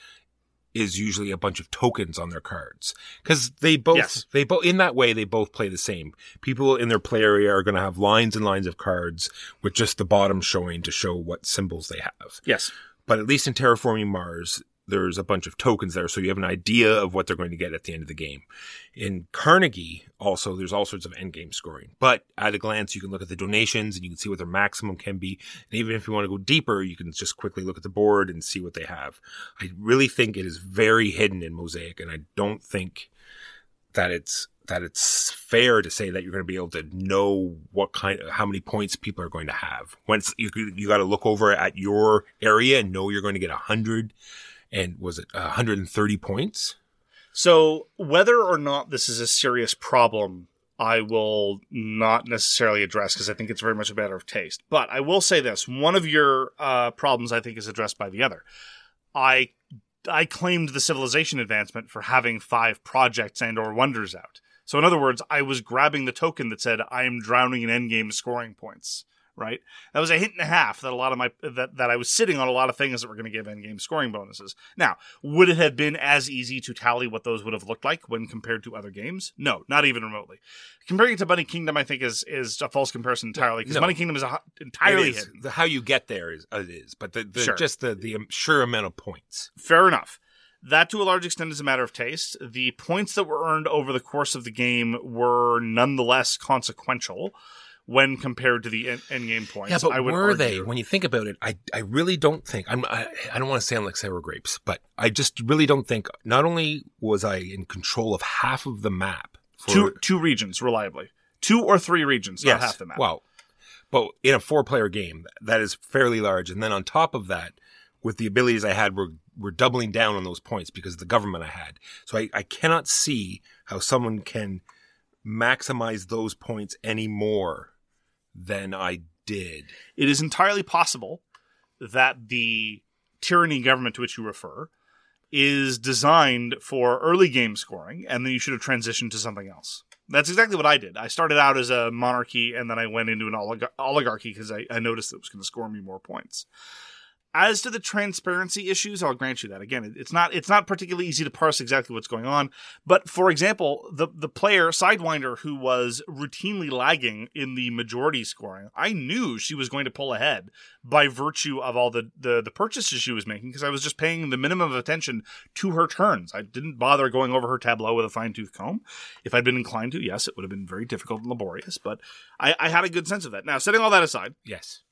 is usually a bunch of tokens on their cards, because they both in that way they both play the same. People in their play area are going to have lines and lines of cards with just the bottom showing to show what symbols they have. Yes, but at least in Terraforming Mars, there's a bunch of tokens there, so you have an idea of what they're going to get at the end of the game. In Carnegie, also, there's all sorts of endgame scoring. But at a glance, you can look at the donations, and you can see what their maximum can be. And even if you want to go deeper, you can just quickly look at the board and see what they have. I really think it is very hidden in Mosaic, and I don't think that it's fair to say that you're going to be able to know how many points people are going to have. Once you got to look over at your area and know you're going to get 100. And was it 130 points? So whether or not this is a serious problem, I will not necessarily address because I think it's very much a matter of taste. But I will say this. One of your problems, I think, is addressed by the other. I claimed the civilization advancement for having 5 projects and or wonders out. So in other words, I was grabbing the token that said, I am drowning in endgame scoring points. Right, that was a hint and a half that that I was sitting on a lot of things that were going to give endgame scoring bonuses. Now, would it have been as easy to tally what those would have looked like when compared to other games? No, not even remotely. Comparing it to Bunny Kingdom, I think is a false comparison entirely because Bunny Kingdom is entirely hidden. How you get there is but sure. Just the sheer amount of points. Fair enough. That, to a large extent, is a matter of taste. The points that were earned over the course of the game were nonetheless consequential when compared to the endgame points. Yeah, but were they? When you think about it, I really don't think, I don't want to sound like sour grapes, but I just really don't think, not only was I in control of half of the map. Two regions, reliably. 2 or 3 regions, not half the map. Well, but in a 4-player game, that is fairly large. And then on top of that, with the abilities I had were doubling down on those points because of the government I had. So I cannot see how someone can maximize those points any more than I did. It is entirely possible that the tyranny government to which you refer is designed for early game scoring, and then you should have transitioned to something else. That's exactly what I did. I started out as a monarchy, and then I went into an oligarchy because I noticed it was going to score me more points. As to the transparency issues, I'll grant you that. Again, it's not particularly easy to parse exactly what's going on. But for example, the player Sidewinder, who was routinely lagging in the majority scoring, I knew she was going to pull ahead by virtue of all the purchases she was making, because I was just paying the minimum of attention to her turns. I didn't bother going over her tableau with a fine-tooth comb. If I'd been inclined to, yes, it would have been very difficult and laborious, but I had a good sense of that. Now, setting all that aside. Yes.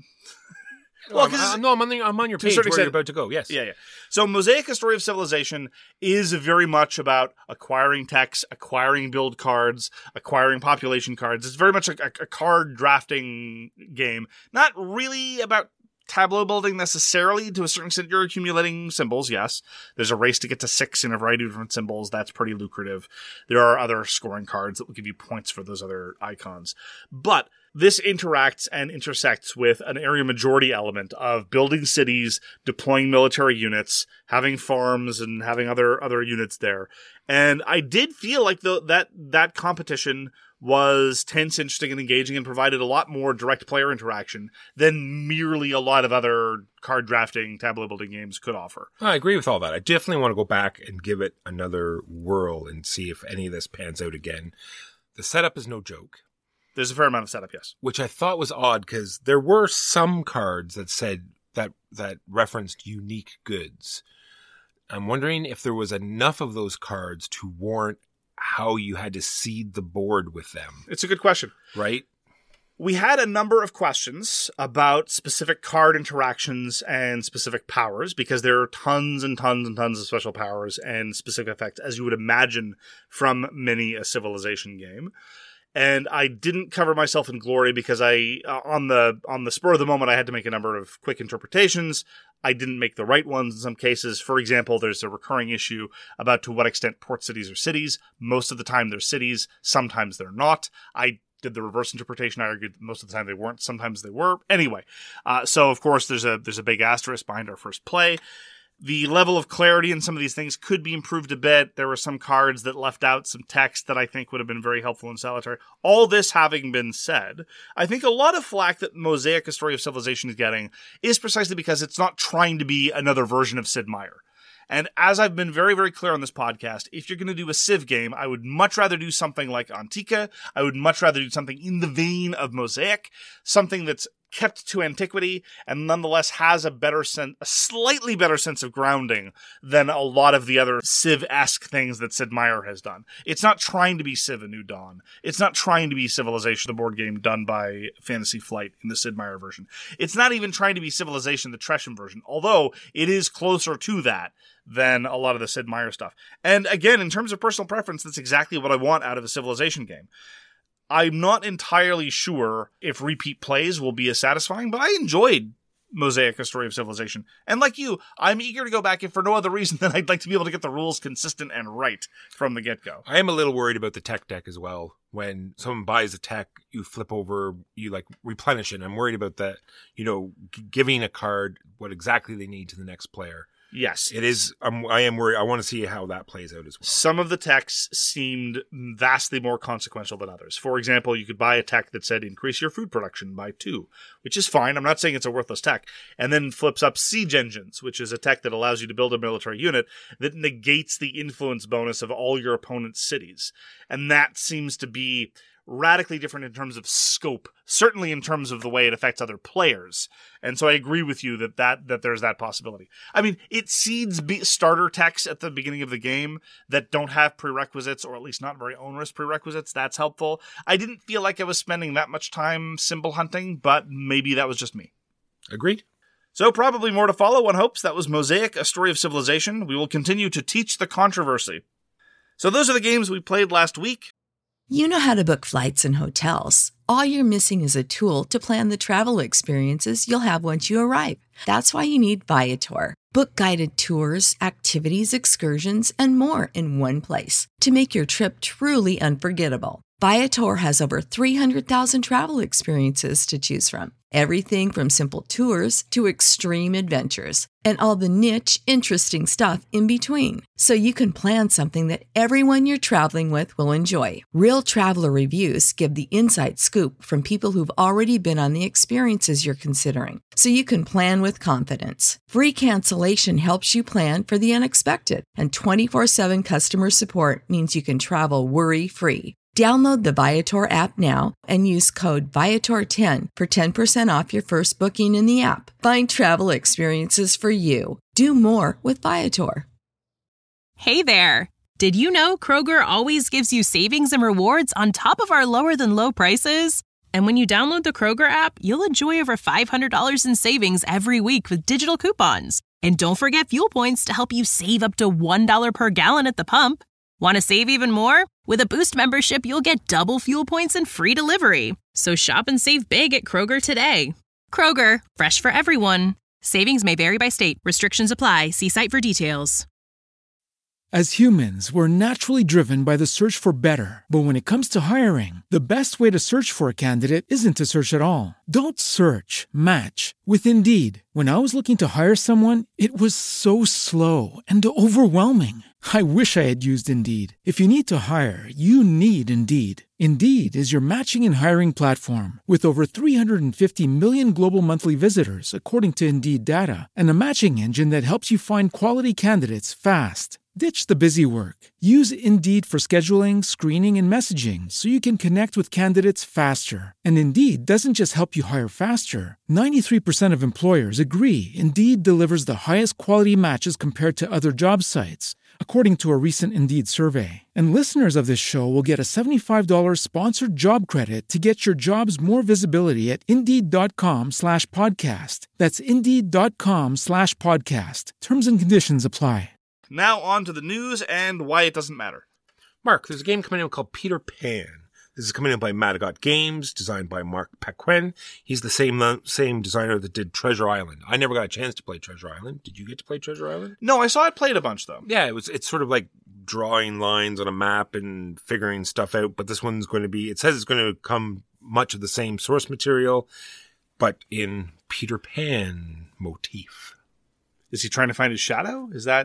Well, I'm on your page where you're about to go. Yes. Yeah. So Mosaic: A Story of Civilization is very much about acquiring techs, acquiring build cards, acquiring population cards. It's very much a card drafting game. Not really about tableau building necessarily. To a certain extent, you're accumulating symbols, yes. There's a race to get to 6 in a variety of different symbols. That's pretty lucrative. There are other scoring cards that will give you points for those other icons. But this interacts and intersects with an area majority element of building cities, deploying military units, having farms, and having other units there. And I did feel like that competition was tense, interesting, and engaging, and provided a lot more direct player interaction than merely a lot of other card drafting, tableau building games could offer. I agree with all that. I definitely want to go back and give it another whirl and see if any of this pans out again. The setup is no joke. There's a fair amount of setup, yes. Which I thought was odd, because there were some cards that said that referenced unique goods. I'm wondering if there was enough of those cards to warrant how you had to seed the board with them. It's a good question. Right? We had a number of questions about specific card interactions and specific powers, because there are tons and tons and tons of special powers and specific effects, as you would imagine from many a Civilization game. And I didn't cover myself in glory because on the spur of the moment, I had to make a number of quick interpretations. I didn't make the right ones in some cases. For example, there's a recurring issue about to what extent port cities are cities. Most of the time they're cities. Sometimes they're not. I did the reverse interpretation. I argued that most of the time they weren't. Sometimes they were. Anyway, so of course there's a big asterisk behind our first play. The level of clarity in some of these things could be improved a bit. There were some cards that left out some text that I think would have been very helpful in Solitaire. All this having been said, I think a lot of flack that Mosaic: A Story of Civilization is getting is precisely because it's not trying to be another version of Sid Meier. And as I've been very, very clear on this podcast, if you're going to do a Civ game, I would much rather do something like Antica. I would much rather do something in the vein of Mosaic, something that's kept to antiquity and nonetheless has a slightly better sense of grounding than a lot of the other Civ-esque things that Sid Meier has done. It's not trying to be Civ: A New Dawn. It's not trying to be Civilization, the board game done by Fantasy Flight in the Sid Meier version. It's not even trying to be Civilization, the Tresham version, although it is closer to that than a lot of the Sid Meier stuff. And again, in terms of personal preference, that's exactly what I want out of a Civilization game. I'm not entirely sure if repeat plays will be as satisfying, but I enjoyed Mosaic: A Story of Civilization. And like you, I'm eager to go back, if for no other reason than I'd like to be able to get the rules consistent and right from the get-go. I am a little worried about the tech deck as well. When someone buys a tech, you flip over, you like replenish it. I'm worried about that, giving a card what exactly they need to the next player. Yes. It is. I am worried. I want to see how that plays out as well. Some of the techs seemed vastly more consequential than others. For example, you could buy a tech that said increase your food production by 2, which is fine. I'm not saying it's a worthless tech. And then flips up siege engines, which is a tech that allows you to build a military unit that negates the influence bonus of all your opponent's cities. And that seems to be radically different in terms of scope, certainly in terms of the way it affects other players. And so I agree with you that there's that possibility. I mean, it seeds starter techs at the beginning of the game that don't have prerequisites, or at least not very onerous prerequisites. That's helpful. I didn't feel like I was spending that much time symbol hunting, but maybe that was just me. Agreed. So probably more to follow, one hopes. That was Mosaic: A Story of Civilization. We will continue to teach the controversy. So those are the games we played last week. You know how to book flights and hotels. all you're missing is a tool to plan the travel experiences you'll have once you arrive. That's why you need Viator. Book guided tours, activities, excursions, and more in one place to make your trip truly unforgettable. Viator has over 300,000 travel experiences to choose from. Everything from simple tours to extreme adventures and all the niche, interesting stuff in between. So you can plan something that everyone you're traveling with will enjoy. Real traveler reviews give the inside scoop from people who've already been on the experiences you're considering. So you can plan with confidence. Free cancellation helps you plan for the unexpected. And 24/7 customer support means you can travel worry-free. Download the Viator app now and use code Viator10 for 10% off your first booking in the app. Find travel experiences for you. Do more with Viator. Hey there! Did you know Kroger always gives you savings and rewards on top of our lower-than-low prices? And when you download the Kroger app, you'll enjoy over $500 in savings every week with digital coupons. And don't forget fuel points to help you save up to $1 per gallon at the pump. Want to save even more? With a Boost membership, you'll get double fuel points and free delivery. So shop and save big at Kroger today. Kroger, fresh for everyone. Savings may vary by state. Restrictions apply. See site for details. As humans, we're naturally driven by the search for better. But when it comes to hiring, the best way to search for a candidate isn't to search at all. Don't search, match with Indeed. When I was looking to hire someone, it was so slow and overwhelming. I wish I had used Indeed. If you need to hire, you need Indeed. Indeed is your matching and hiring platform with over 350 million global monthly visitors, according to Indeed data, and a matching engine that helps you find quality candidates fast. Ditch the busy work. Use Indeed for scheduling, screening, and messaging so you can connect with candidates faster. And Indeed doesn't just help you hire faster. 93% of employers agree Indeed delivers the highest quality matches compared to other job sites, according to a recent Indeed survey. And listeners of this show will get a $75 sponsored job credit to get your jobs more visibility at Indeed.com/podcast. That's Indeed.com/podcast. Terms and conditions apply. Now on to the news and why it doesn't matter. Mark, there's a game coming out called Peter Pan. This is coming out by Madagot Games, designed by Mark Paquin. He's the same designer that did Treasure Island. I never got a chance to play Treasure Island. Did you get to play Treasure Island? No, I saw it played a bunch, though. Yeah, it's sort of like drawing lines on a map and figuring stuff out, but this one's going to be, it says it's going to come much of the same source material, but in Peter Pan motif. Is he trying to find his shadow? Is that...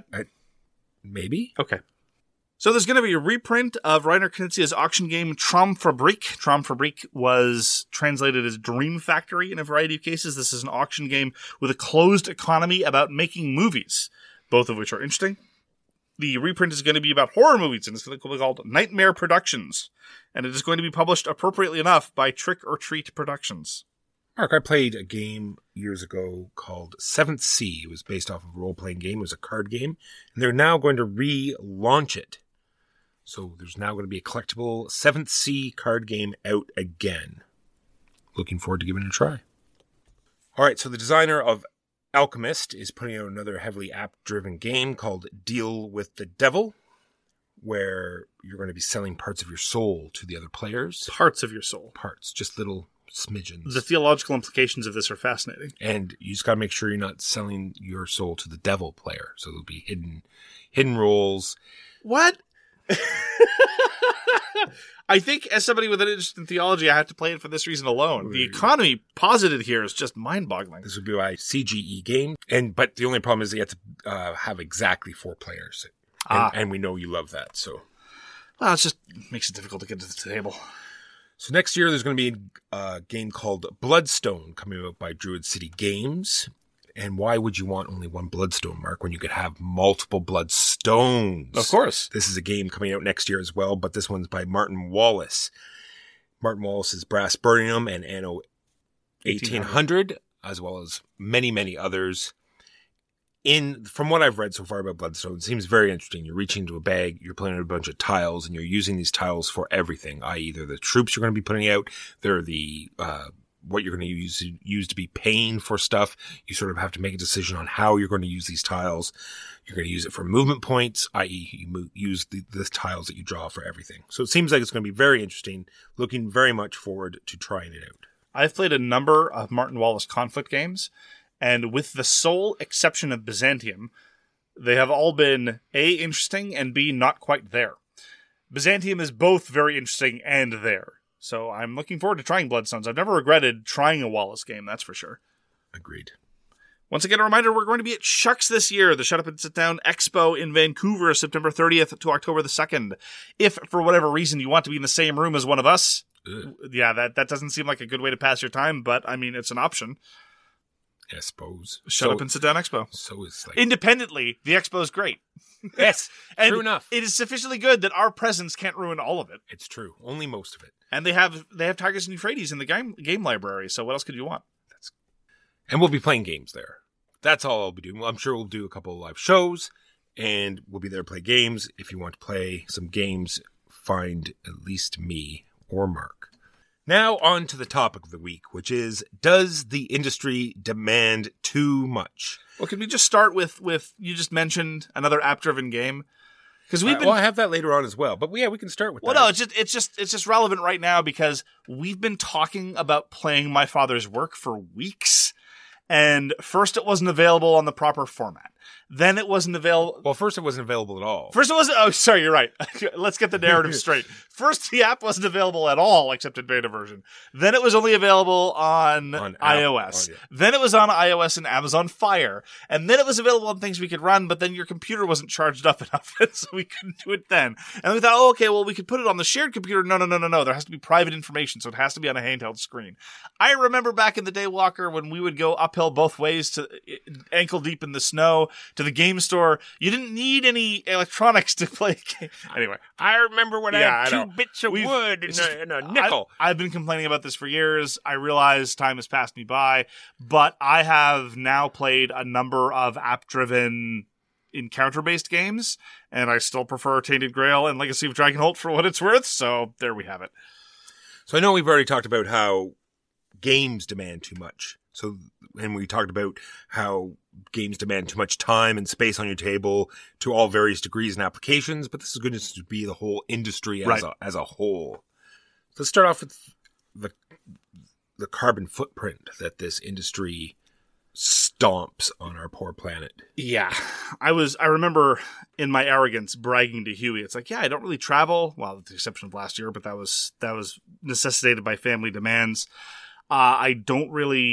Maybe? Okay. So there's going to be a reprint of Reiner Knizia's auction game Traumfabrik. Traumfabrik was translated as Dream Factory in a variety of cases. This is an auction game with a closed economy about making movies, both of which are interesting. The reprint is going to be about horror movies, and it's going to be called Nightmare Productions. And it is going to be published, appropriately enough, by Trick or Treat Productions. Mark, I played a game years ago called Seventh Sea. It was based off of a role-playing game. It was a card game. And they're now going to relaunch it. So there's now going to be a collectible Seventh Sea card game out again. Looking forward to giving it a try. All right, so the designer of Alchemist is putting out another heavily app-driven game called Deal with the Devil, where you're going to be selling parts of your soul to the other players. Parts of your soul. Parts, just little smidgens. The theological implications of this are fascinating. And you just got to make sure you're not selling your soul to the devil player. So there'll be hidden roles. What? I think as somebody with an interest in theology, I have to play it for this reason alone. The economy posited here is just mind-boggling. This would be a CGE game. But the only problem is you have to have exactly 4 players. And we know you love that. So, well, it just makes it difficult to get to the table. So next year, there's going to be a game called Bloodstone coming out by Druid City Games. And why would you want only one Bloodstone, Mark, when you could have multiple Bloodstones? Of course. This is a game coming out next year as well, but this one's by Martin Wallace. Martin Wallace's Brass Birmingham and Anno 1800, as well as many, many others. From what I've read so far about Bloodstone, it seems very interesting. You're reaching into a bag, you're playing with a bunch of tiles, and you're using these tiles for everything, i.e. they're the troops you're going to be putting out, they're the what you're going to use to be paying for stuff. You sort of have to make a decision on how you're going to use these tiles. You're going to use it for movement points, i.e. you use the tiles that you draw for everything. So it seems like it's going to be very interesting. Looking very much forward to trying it out. I've played a number of Martin Wallace conflict games, and with the sole exception of Byzantium, they have all been A, interesting, and B, not quite there. Byzantium is both very interesting and there. So I'm looking forward to trying Bloodstones. I've never regretted trying a Wallace game, that's for sure. Agreed. Once again, a reminder, we're going to be at Shucks this year, the Shut Up and Sit Down Expo in Vancouver, September 30th to October the 2nd. If, for whatever reason, you want to be in the same room as one of us, yeah, that doesn't seem like a good way to pass your time, but, I mean, it's an option. I suppose. Shut Up and Sit Down Expo. So it's like... Independently, the expo is great. Yes, and true enough. It is sufficiently good that our presence can't ruin all of it. It's true. Only most of it. And they have Tigris and Euphrates in the game library, so what else could you want? And we'll be playing games there. That's all I'll be doing. I'm sure we'll do a couple of live shows, and we'll be there to play games. If you want to play some games, find at least me or Mark. Now on to the topic of the week, which is, does the industry demand too much? Well, can we just start with you just mentioned another app-driven game? Because we've been... Well, I have that later on as well, but yeah, we can start with that. Well, no, it's just relevant right now because we've been talking about playing My Father's Work for weeks, and first it wasn't available on the proper format. Then it wasn't available. Well, first it wasn't available at all. First it wasn't. Oh, sorry, you're right. Let's get the narrative straight. First, the app wasn't available at all, except in beta version. Then it was only available on iOS. Then it was on iOS and Amazon Fire. And then it was available on things we could run, but then your computer wasn't charged up enough, so we couldn't do it then. And we thought, oh, okay, well, we could put it on the shared computer. No. There has to be private information, so it has to be on a handheld screen. I remember back in the day, Walker, when we would go uphill both ways to ankle deep in the snow to the game store. You didn't need any electronics to play a game. Anyway. I remember when I had 2 bits of wood and a nickel. I've been complaining about this for years. I realize time has passed me by, but I have now played a number of app-driven encounter-based games, and I still prefer Tainted Grail and Legacy of Dragonholt for what it's worth, so there we have it. So I know we've already talked about how games demand too much. And we talked about how games demand too much time and space on your table to all various degrees and applications, but this is going to be the whole industry as a whole. So let's start off with the carbon footprint that this industry stomps on our poor planet. Yeah. I remember in my arrogance bragging to Huey, it's like, yeah, I don't really travel, well, with the exception of last year, but that was necessitated by family demands. I don't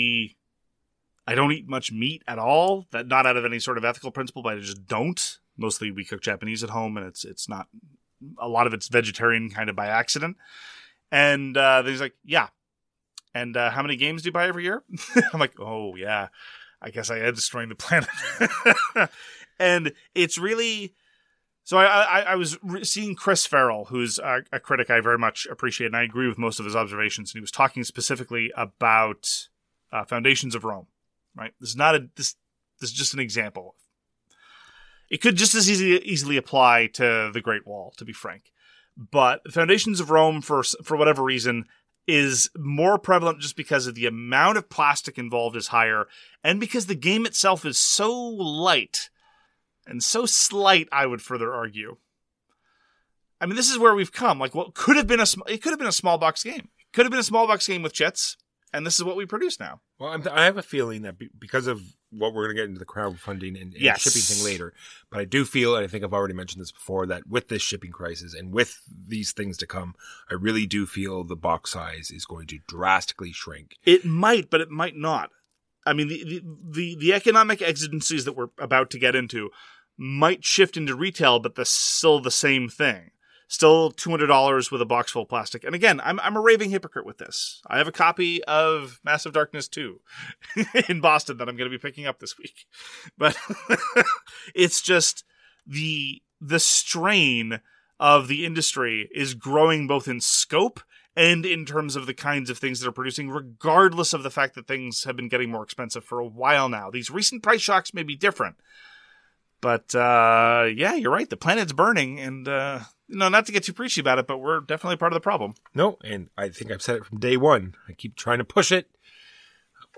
eat much meat at all. That not out of any sort of ethical principle, but I just don't. Mostly we cook Japanese at home, and it's not, a lot of it's vegetarian kind of by accident. And then he's like, yeah. And how many games do you buy every year? I'm like, oh yeah, I guess I am destroying the planet. And it's really, so I was seeing Chris Farrell, who's a critic I very much appreciate, and I agree with most of his observations. And he was talking specifically about Foundations of Rome. Right, this is not this is just an example. It could just as easily apply to the Great Wall, to be frank. But Foundations of Rome, for whatever reason, is more prevalent just because of the amount of plastic involved is higher, and because the game itself is so light and so slight. I would further argue. I mean, this is where we've come. Like, what could have been it could have been a small box game. It could have been a small box game with chits. And this is what we produce now. Well, I have a feeling that because of what we're going to get into the crowdfunding and shipping thing later, but I do feel, and I think I've already mentioned this before, that with this shipping crisis and with these things to come, I really do feel the box size is going to drastically shrink. It might, but it might not. I mean, the economic exigencies that we're about to get into might shift into retail, but they're still the same thing. Still $200 with a box full of plastic. And again, I'm a raving hypocrite with this. I have a copy of Massive Darkness 2 in Boston that I'm going to be picking up this week. But it's just the strain of the industry is growing both in scope and in terms of the kinds of things that are producing, regardless of the fact that things have been getting more expensive for a while now. These recent price shocks may be different. But, yeah, you're right. The planet's burning, and, not to get too preachy about it, but we're definitely part of the problem. No, and I think I've said it from day one. I keep trying to push it.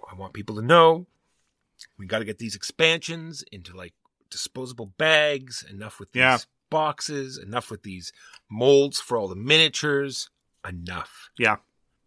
I want people to know we got to get these expansions into like disposable bags, enough with these boxes, enough with these molds for all the miniatures, enough. Yeah.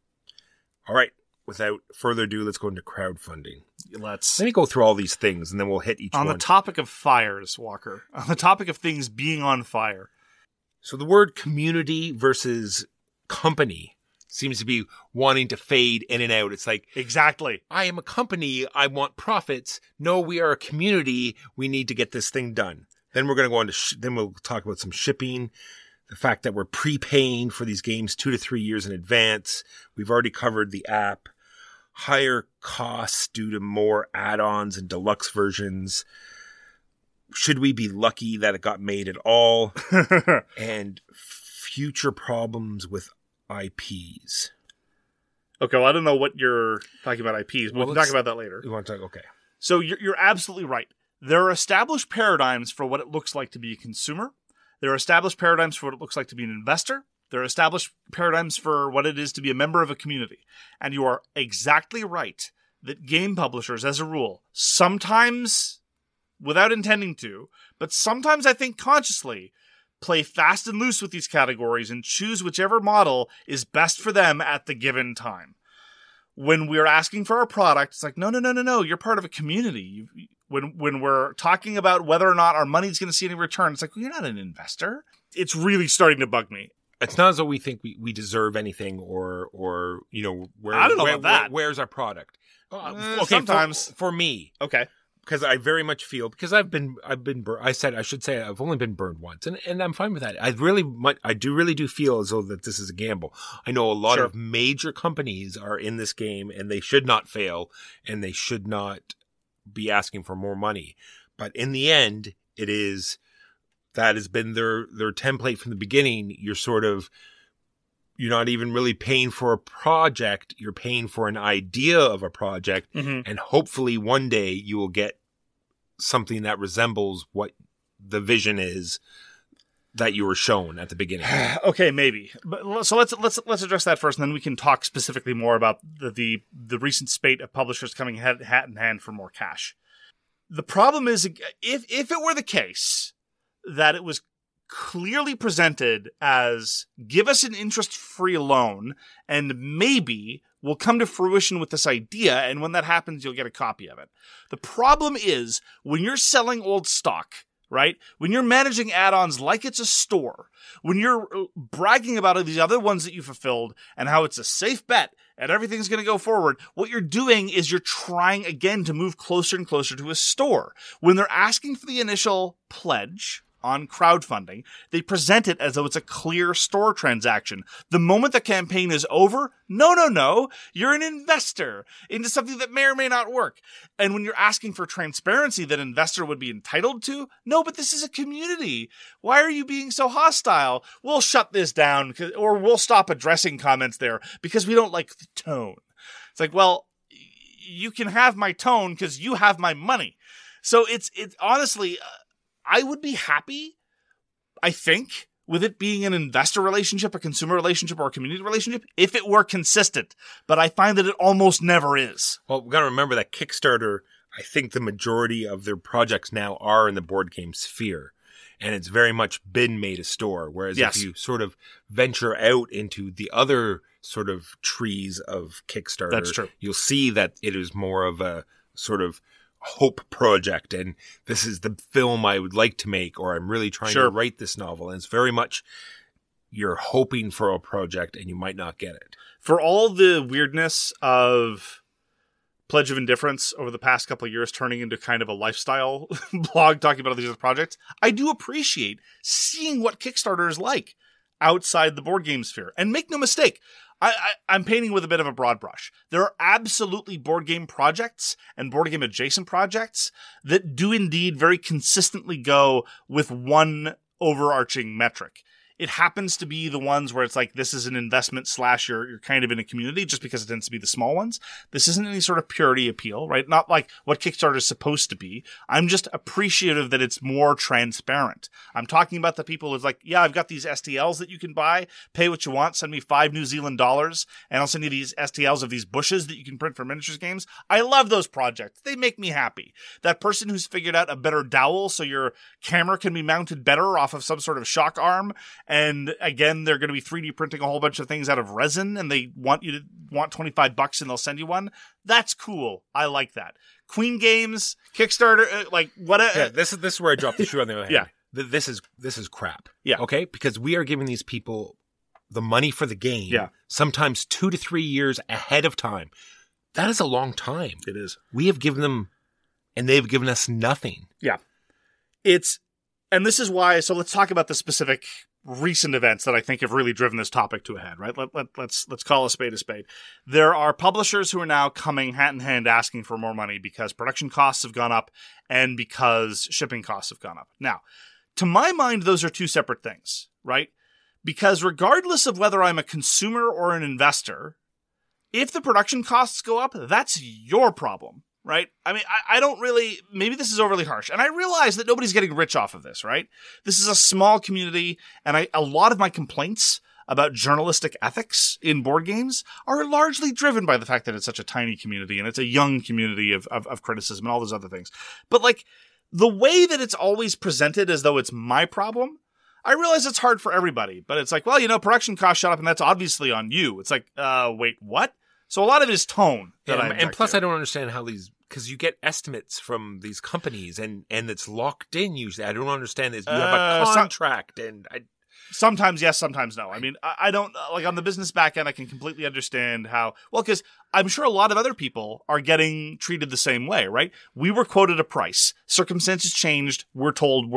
All right. Without further ado, let's go into crowdfunding. Let me go through all these things, and then we'll hit each one. On the topic of fires, Walker. On the topic of things being on fire. So the word community versus company seems to be wanting to fade in and out. It's like, exactly. I am a company. I want profits. No, we are a community. We need to get this thing done. Then we're going to go on to, then we'll talk about some shipping. The fact that we're prepaying for these games 2 to 3 years in advance. We've already covered the app. Higher costs due to more add-ons and deluxe versions. Should we be lucky that it got made at all? And future problems with IPs. Okay, well, I don't know what you're talking about IPs, but we can talk about that later. You want to talk? Okay. So you're absolutely right. There are established paradigms for what it looks like to be a consumer. There are established paradigms for what it looks like to be an investor. There are established paradigms for what it is to be a member of a community. And you are exactly right that game publishers, as a rule, sometimes, without intending to, but sometimes I think consciously, play fast and loose with these categories and choose whichever model is best for them at the given time. When we're asking for a product, it's like, no, you're part of a community. When we're talking about whether or not our money's going to see any return, it's like, well, you're not an investor. It's really starting to bug me. It's not as though we think we deserve anything or you know, I don't know about that. Where's our product? Okay, sometimes for me, okay, because I very much feel, because I've been I should say I've only been burned once, and I'm fine with that. I really do feel as though that this is a gamble. I know a lot of major companies are in this game, and they should not fail, and they should not be asking for more money. But in the end, that has been their template from the beginning. You're not even really paying for a project. You're paying for an idea of a project. Mm-hmm. And hopefully one day you will get something that resembles what the vision is that you were shown at the beginning. Okay, maybe. But so let's address that first, and then we can talk specifically more about the recent spate of publishers coming hat in hand for more cash. The problem is, if it were the case that it was clearly presented as, give us an interest-free loan, and maybe we'll come to fruition with this idea, and when that happens, you'll get a copy of it. The problem is, when you're selling old stock, right? When you're managing add-ons like it's a store, when you're bragging about these other ones that you fulfilled and how it's a safe bet and everything's going to go forward, what you're doing is you're trying again to move closer and closer to a store. When they're asking for the initial pledge on crowdfunding, they present it as though it's a clear store transaction. The moment the campaign is over, no, you're an investor into something that may or may not work. And when you're asking for transparency that an investor would be entitled to, no, but this is a community. Why are you being so hostile? We'll shut this down, or we'll stop addressing comments there because we don't like the tone. It's like, well, you can have my tone because you have my money. So it's honestly, I would be happy, I think, with it being an investor relationship, a consumer relationship, or a community relationship, if it were consistent. But I find that it almost never is. Well, we've got to remember that Kickstarter, I think the majority of their projects now are in the board game sphere. And it's very much been made a store. Whereas if you sort of venture out into the other sort of trees of Kickstarter, that's true. You'll see that it is more of a sort of hope project, and this is the film I would like to make, or I'm really trying to write this novel. And it's very much you're hoping for a project and you might not get it. For all the weirdness of Pledge of Indifference over the past couple of years turning into kind of a lifestyle blog talking about all these other projects, I do appreciate seeing what Kickstarter is like outside the board game sphere. And make no mistake, I'm painting with a bit of a broad brush. There are absolutely board game projects and board game adjacent projects that do indeed very consistently go with one overarching metric. It happens to be the ones where it's like, this is an investment / you're kind of in a community, just because it tends to be the small ones. This isn't any sort of purity appeal, right? Not like what Kickstarter is supposed to be. I'm just appreciative that it's more transparent. I'm talking about the people who's like, yeah, I've got these STLs that you can buy, pay what you want, send me $5 New Zealand, and I'll send you these STLs of these bushes that you can print for miniatures games. I love those projects. They make me happy. That person who's figured out a better dowel so your camera can be mounted better off of some sort of shock arm. And again, they're going to be 3D printing a whole bunch of things out of resin, and they want $25 and they'll send you one. That's cool. I like that. Queen Games, Kickstarter, like what? This is where I dropped the shoe on the other hand. Yeah. This is crap. Yeah. Okay, because we are giving these people the money for the game. Yeah. Sometimes 2 to 3 years ahead of time. That is a long time. It is. We have given them, and they've given us nothing. Yeah. And this is why, so let's talk about the specific recent events that I think have really driven this topic to a head, right? Let's call a spade a spade. There are publishers who are now coming hat in hand asking for more money because production costs have gone up and because shipping costs have gone up. Now, to my mind, those are two separate things, right? Because regardless of whether I'm a consumer or an investor, if the production costs go up, that's your problem. Right? I mean, I don't really, maybe this is overly harsh. And I realize that nobody's getting rich off of this, right? This is a small community. And a lot of my complaints about journalistic ethics in board games are largely driven by the fact that it's such a tiny community and it's a young community of criticism and all those other things. But like the way that it's always presented as though it's my problem, I realize it's hard for everybody, but it's like, well, production costs shot up and that's obviously on you. It's like, wait, what? So a lot of it is tone. And plus, I don't understand how these, because you get estimates from these companies and it's locked in usually. I don't understand this. You have a contract sometimes yes, sometimes no. I mean, I don't, like on the business back end, I can completely understand how, well, because I'm sure a lot of other people are getting treated the same way, right? We were quoted a price. Circumstances changed. We're told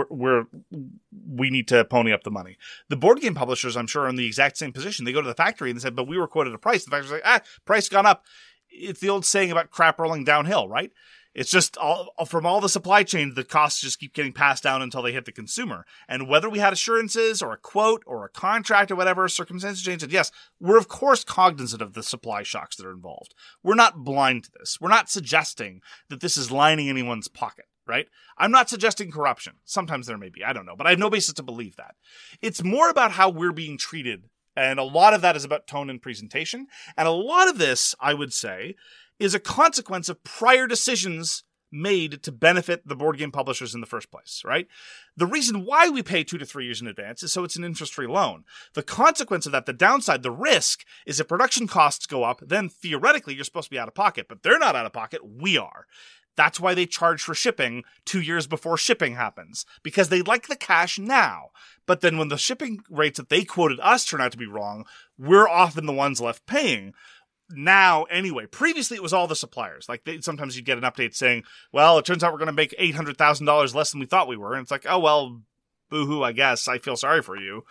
we need to pony up the money. The board game publishers, I'm sure, are in the exact same position. They go to the factory and they say, but we were quoted a price. The factory's like, price gone up. It's the old saying about crap rolling downhill, right? It's just from all the supply chain, the costs just keep getting passed down until they hit the consumer. And whether we had assurances or a quote or a contract or whatever, circumstances changed. And yes, we're of course cognizant of the supply shocks that are involved. We're not blind to this. We're not suggesting that this is lining anyone's pocket, right? I'm not suggesting corruption. Sometimes there may be. I don't know. But I have no basis to believe that. It's more about how we're being treated. And a lot of that is about tone and presentation. And a lot of this, I would say, is a consequence of prior decisions made to benefit the board game publishers in the first place, right? The reason why we pay 2 to 3 years in advance is so it's an interest-free loan. The consequence of that, the downside, the risk, is if production costs go up, then theoretically you're supposed to be out of pocket, but they're not out of pocket, we are. That's why they charge for shipping 2 years before shipping happens, because they like the cash now. But then when the shipping rates that they quoted us turn out to be wrong, we're often the ones left paying. Now, anyway, previously it was all the suppliers. Like sometimes you'd get an update saying, well, it turns out we're going to make $800,000 less than we thought we were. And it's like, oh, well, boo-hoo, I guess. I feel sorry for you.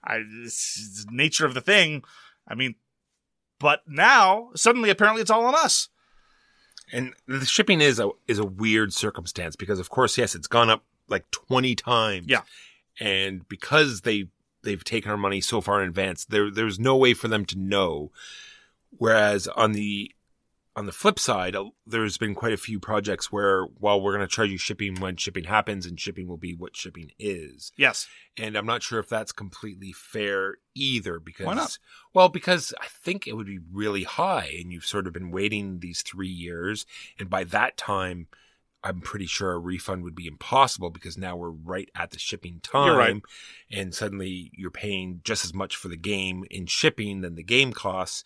It's the nature of the thing. I mean, but now, suddenly, apparently it's all on us. And the shipping is a weird circumstance because, of course, yes, it's gone up like 20 times. Yeah. And because they've taken our money so far in advance, there's no way for them to know. Whereas on the flip side, there's been quite a few projects where, well, we're going to charge you shipping when shipping happens, and shipping will be what shipping is. Yes. And I'm not sure if that's completely fair either. Because, why not? Well, because I think it would be really high, and you've sort of been waiting these 3 years, and by that time, I'm pretty sure a refund would be impossible because now we're right at the shipping time. You're right. And suddenly you're paying just as much for the game in shipping than the game costs.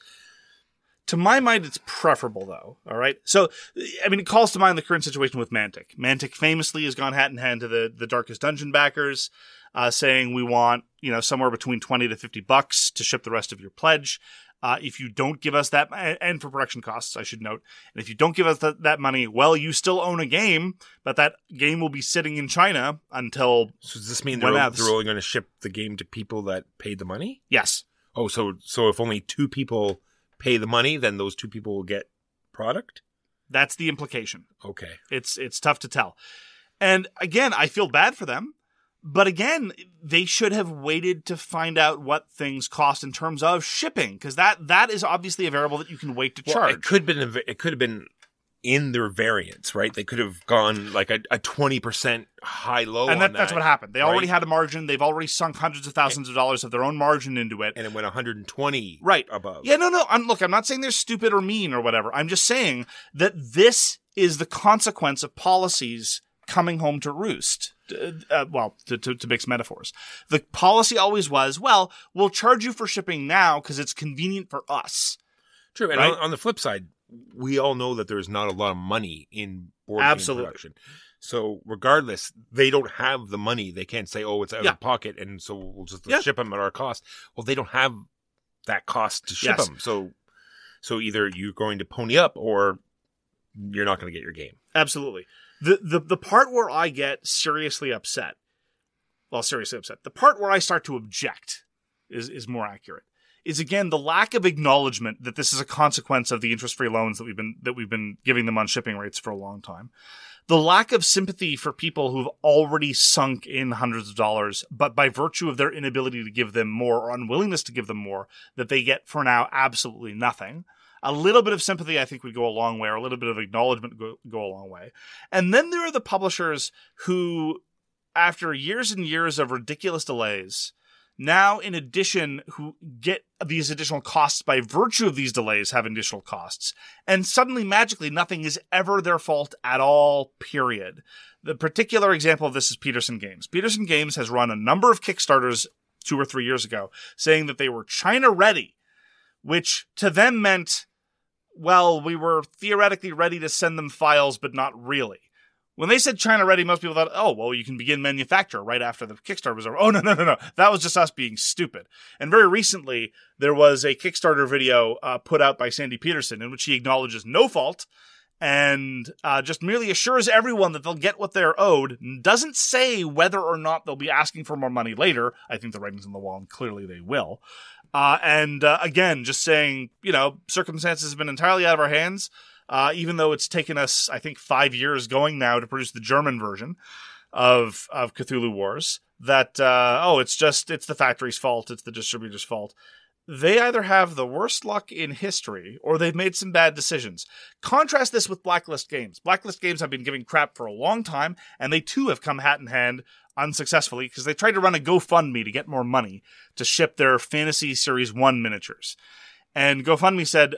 To my mind, it's preferable, though. All right. So, I mean, it calls to mind the current situation with Mantic. Mantic famously has gone hat in hand to the Darkest Dungeon backers, saying we want, somewhere between $20 to $50 to ship the rest of your pledge. If you don't give us that, and for production costs, I should note, and if you don't give us that money, well, you still own a game, but that game will be sitting in China until. So does this mean they're only going to ship the game to people that paid the money? Yes. Oh, so if only 2 people pay the money, then those 2 people will get product? That's the implication. Okay. It's tough to tell. And again, I feel bad for them, But again, they should have waited to find out what things cost in terms of shipping, because that is obviously a variable that you can wait to charge. It could have been in their variance, right? They could have gone like a 20% high-low and on that's what happened. They right? already had a margin. They've already sunk hundreds of thousands of dollars of their own margin into it. And it went 120 right above. Yeah, no. I'm not saying they're stupid or mean or whatever. I'm just saying that this is the consequence of policies coming home to roost. To mix metaphors. The policy always was, well, we'll charge you for shipping now because it's convenient for us. True. And right? on the flip side, we all know that there's not a lot of money in board game production. So regardless, they don't have the money. They can't say, oh, it's out of pocket, and so we'll just ship them at our cost. Well, they don't have that cost to ship them. So either you're going to pony up or you're not going to get your game. Absolutely. The part where I get seriously upset, the part where I start to object is more accurate, is again the lack of acknowledgement that this is a consequence of the interest-free loans that we've been giving them on shipping rates for a long time. The lack of sympathy for people who've already sunk in hundreds of dollars, but by virtue of their inability to give them more or unwillingness to give them more, that they get for now absolutely nothing. A little bit of sympathy, I think, would go a long way, or a little bit of acknowledgement go a long way. And then there are the publishers who, after years and years of ridiculous delays, now, in addition, who get these additional costs by virtue of these delays, have additional costs. And suddenly, magically, nothing is ever their fault at all, period. The particular example of this is Peterson Games. Peterson Games has run a number of Kickstarters 2 or 3 years ago, saying that they were China ready, which to them meant, well, we were theoretically ready to send them files, but not really. When they said China ready, most people thought, oh, well, you can begin manufacture right after the Kickstarter was over. Oh, no. That was just us being stupid. And very recently, there was a Kickstarter video put out by Sandy Peterson in which he acknowledges no fault and just merely assures everyone that they'll get what they're owed. Doesn't say whether or not they'll be asking for more money later. I think the writing's on the wall, and clearly they will. Again, just saying, circumstances have been entirely out of our hands. Even though it's taken us, I think, 5 years going now to produce the German version of Cthulhu Wars, that, it's the factory's fault, it's the distributor's fault. They either have the worst luck in history, or they've made some bad decisions. Contrast this with Blacklist Games. Blacklist Games have been giving crap for a long time, and they too have come hat in hand unsuccessfully, because they tried to run a GoFundMe to get more money to ship their Fantasy Series 1 miniatures. And GoFundMe said,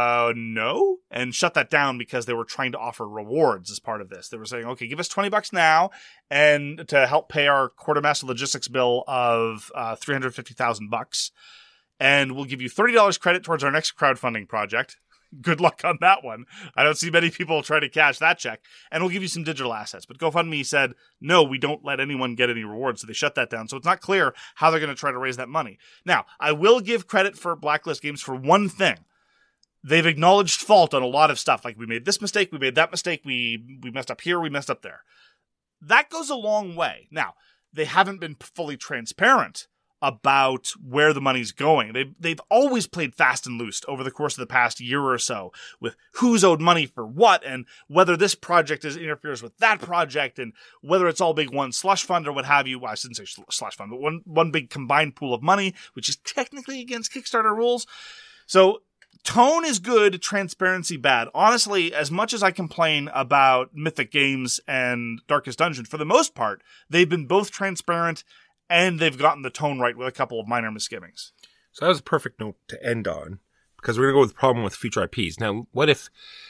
no, and shut that down because they were trying to offer rewards as part of this. They were saying, okay, give us $20 now and to help pay our quartermaster logistics bill of $350,000. And we'll give you $30 credit towards our next crowdfunding project. Good luck on that one. I don't see many people try to cash that check. And we'll give you some digital assets. But GoFundMe said, no, we don't let anyone get any rewards. So they shut that down. So it's not clear how they're going to try to raise that money. Now, I will give credit for Blacklist Games for one thing. They've acknowledged fault on a lot of stuff. Like, we made this mistake, we made that mistake, we messed up here, we messed up there. That goes a long way. Now, they haven't been fully transparent about where the money's going. They've always played fast and loose over the course of the past year or so with who's owed money for what, and whether this project interferes with that project, and whether it's all big one slush fund or what have you. Well, I shouldn't say slush fund, but one big combined pool of money, which is technically against Kickstarter rules. So tone is good, transparency bad. Honestly, as much as I complain about Mythic Games and Darkest Dungeon, for the most part, they've been both transparent and they've gotten the tone right with a couple of minor misgivings. So that was a perfect note to end on, because we're going to go with the problem with future IPs. Now, what do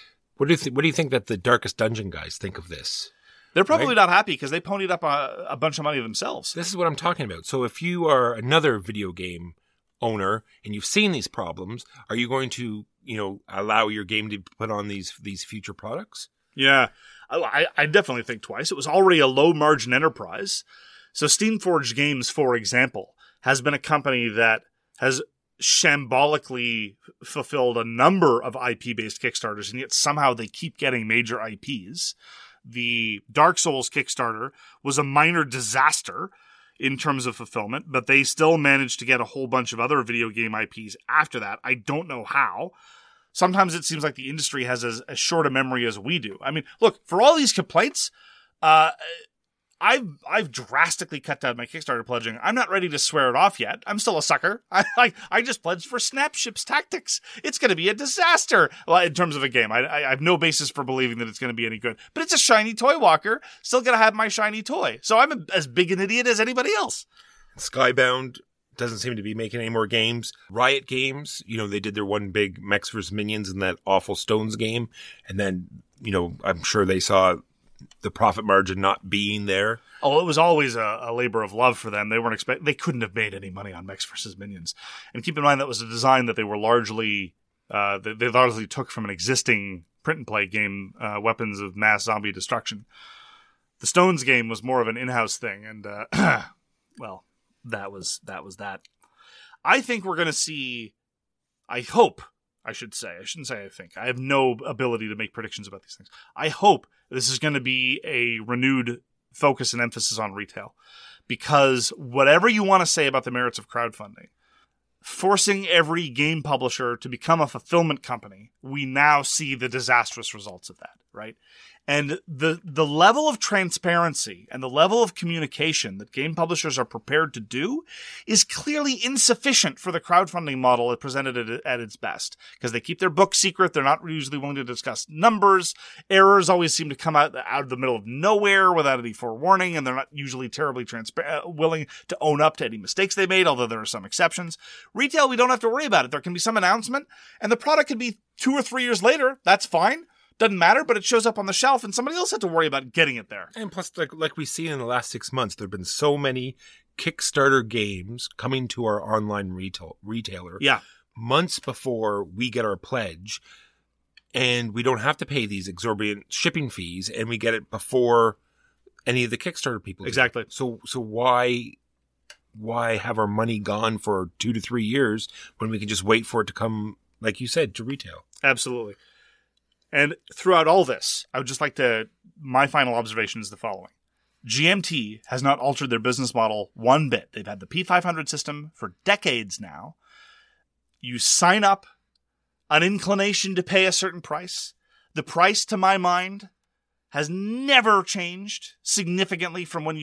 you think that the Darkest Dungeon guys think of this? They're probably not happy because they ponied up a bunch of money themselves. This is what I'm talking about. So if you are another video game owner and you've seen these problems, are you going to, allow your game to put on these future products? Yeah, I definitely think twice. It was already a low margin enterprise. So Steamforged Games, for example, has been a company that has shambolically fulfilled a number of IP-based Kickstarters, and yet somehow they keep getting major IPs. The Dark Souls Kickstarter was a minor disaster in terms of fulfillment, but they still managed to get a whole bunch of other video game IPs after that. I don't know how. Sometimes it seems like the industry has as short a memory as we do. I mean, look, for all these complaints, I've drastically cut down my Kickstarter pledging. I'm not ready to swear it off yet. I'm still a sucker. I just pledged for Snapships Tactics. It's going to be a disaster. Well, in terms of a game, I have no basis for believing that it's going to be any good. But it's a shiny toy walker. Still going to have my shiny toy. So I'm as big an idiot as anybody else. Skybound doesn't seem to be making any more games. Riot Games, they did their one big Mechs vs. Minions in that awful Stones game. And then, I'm sure they saw the profit margin not being there. Oh, it was always a labor of love for them. They couldn't have made any money on Mechs vs. Minions. And keep in mind that was a design that they were largely took from an existing print and play game, Weapons of Mass Zombie Destruction. The Stones game was more of an in-house thing, and well, that was that. I think we're going to see. I hope. I should say. I shouldn't say I think. I have no ability to make predictions about these things. I hope this is going to be a renewed focus and emphasis on retail. Because whatever you want to say about the merits of crowdfunding, forcing every game publisher to become a fulfillment company, we now see the disastrous results of that, right? And the level of transparency and the level of communication that game publishers are prepared to do is clearly insufficient for the crowdfunding model presented at its best. Because they keep their books secret, they're not usually willing to discuss numbers, errors always seem to come out of the middle of nowhere without any forewarning, and they're not usually terribly willing to own up to any mistakes they made, although there are some exceptions. Retail, we don't have to worry about it. There can be some announcement, and the product could be 2 or 3 years later. That's fine. Doesn't matter, but it shows up on the shelf, and somebody else had to worry about getting it there. And plus, like we've seen in the last 6 months, there have been so many Kickstarter games coming to our online retailer months before we get our pledge, and we don't have to pay these exorbitant shipping fees, and we get it before any of the Kickstarter people do. Exactly. So why have our money gone for 2 to 3 years when we can just wait for it to come, like you said, to retail? Absolutely. And throughout all this, I would just like my final observation is the following. GMT has not altered their business model one bit. They've had the P500 system for decades now. You sign up, an inclination to pay a certain price. The price, to my mind, has never changed significantly from when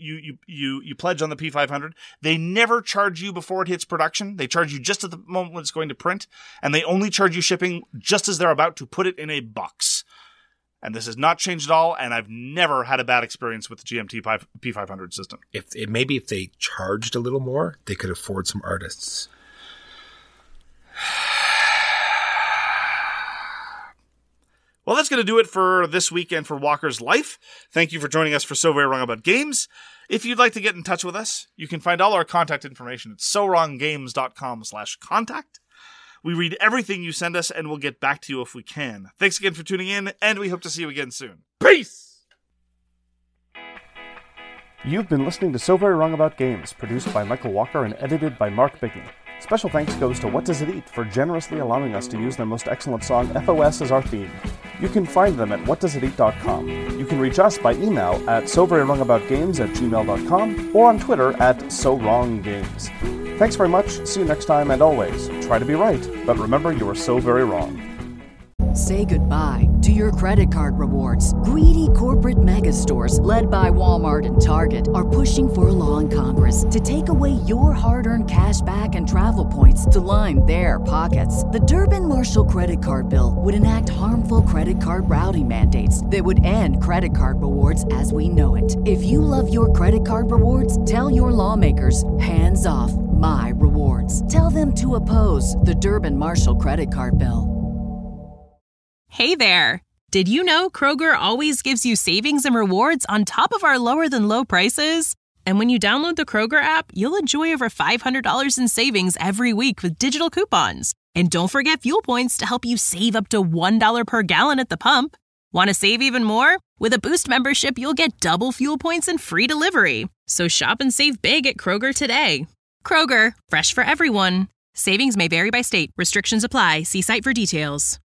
you pledge on the P500. They never charge you before it hits production. They charge you just at the moment when it's going to print, and they only charge you shipping just as they're about to put it in a box. And this has not changed at all, and I've never had a bad experience with the GMT P500 system. Maybe if they charged a little more, they could afford some artists. Well, that's going to do it for this week and for Walker's Life. Thank you for joining us for So Very Wrong About Games. If you'd like to get in touch with us, you can find all our contact information at sowronggames.com/contact. We read everything you send us, and we'll get back to you if we can. Thanks again for tuning in, and we hope to see you again soon. Peace! You've been listening to So Very Wrong About Games, produced by Michael Walker and edited by Mark Bigney. Special thanks goes to What Does It Eat for generously allowing us to use their most excellent song, FOS, as our theme. You can find them at whatdoesiteat.com. You can reach us by email at soverywrongaboutgames@gmail.com or on Twitter at SoWrongGames. Thanks very much, see you next time, and always, try to be right, but remember you are so very wrong. Say goodbye to your credit card rewards. Greedy corporate mega stores, led by Walmart and Target, are pushing for a law in Congress to take away your hard-earned cash back and travel points to line their pockets. The Durbin-Marshall credit card bill would enact harmful credit card routing mandates that would end credit card rewards as we know it. If you love your credit card rewards, tell your lawmakers, hands off my rewards. Tell them to oppose the Durbin-Marshall credit card bill. Hey there! Did you know Kroger always gives you savings and rewards on top of our lower than low prices? And when you download the Kroger app, you'll enjoy over $500 in savings every week with digital coupons. And don't forget fuel points to help you save up to $1 per gallon at the pump. Want to save even more? With a Boost membership, you'll get double fuel points and free delivery. So shop and save big at Kroger today. Kroger, fresh for everyone. Savings may vary by state. Restrictions apply. See site for details.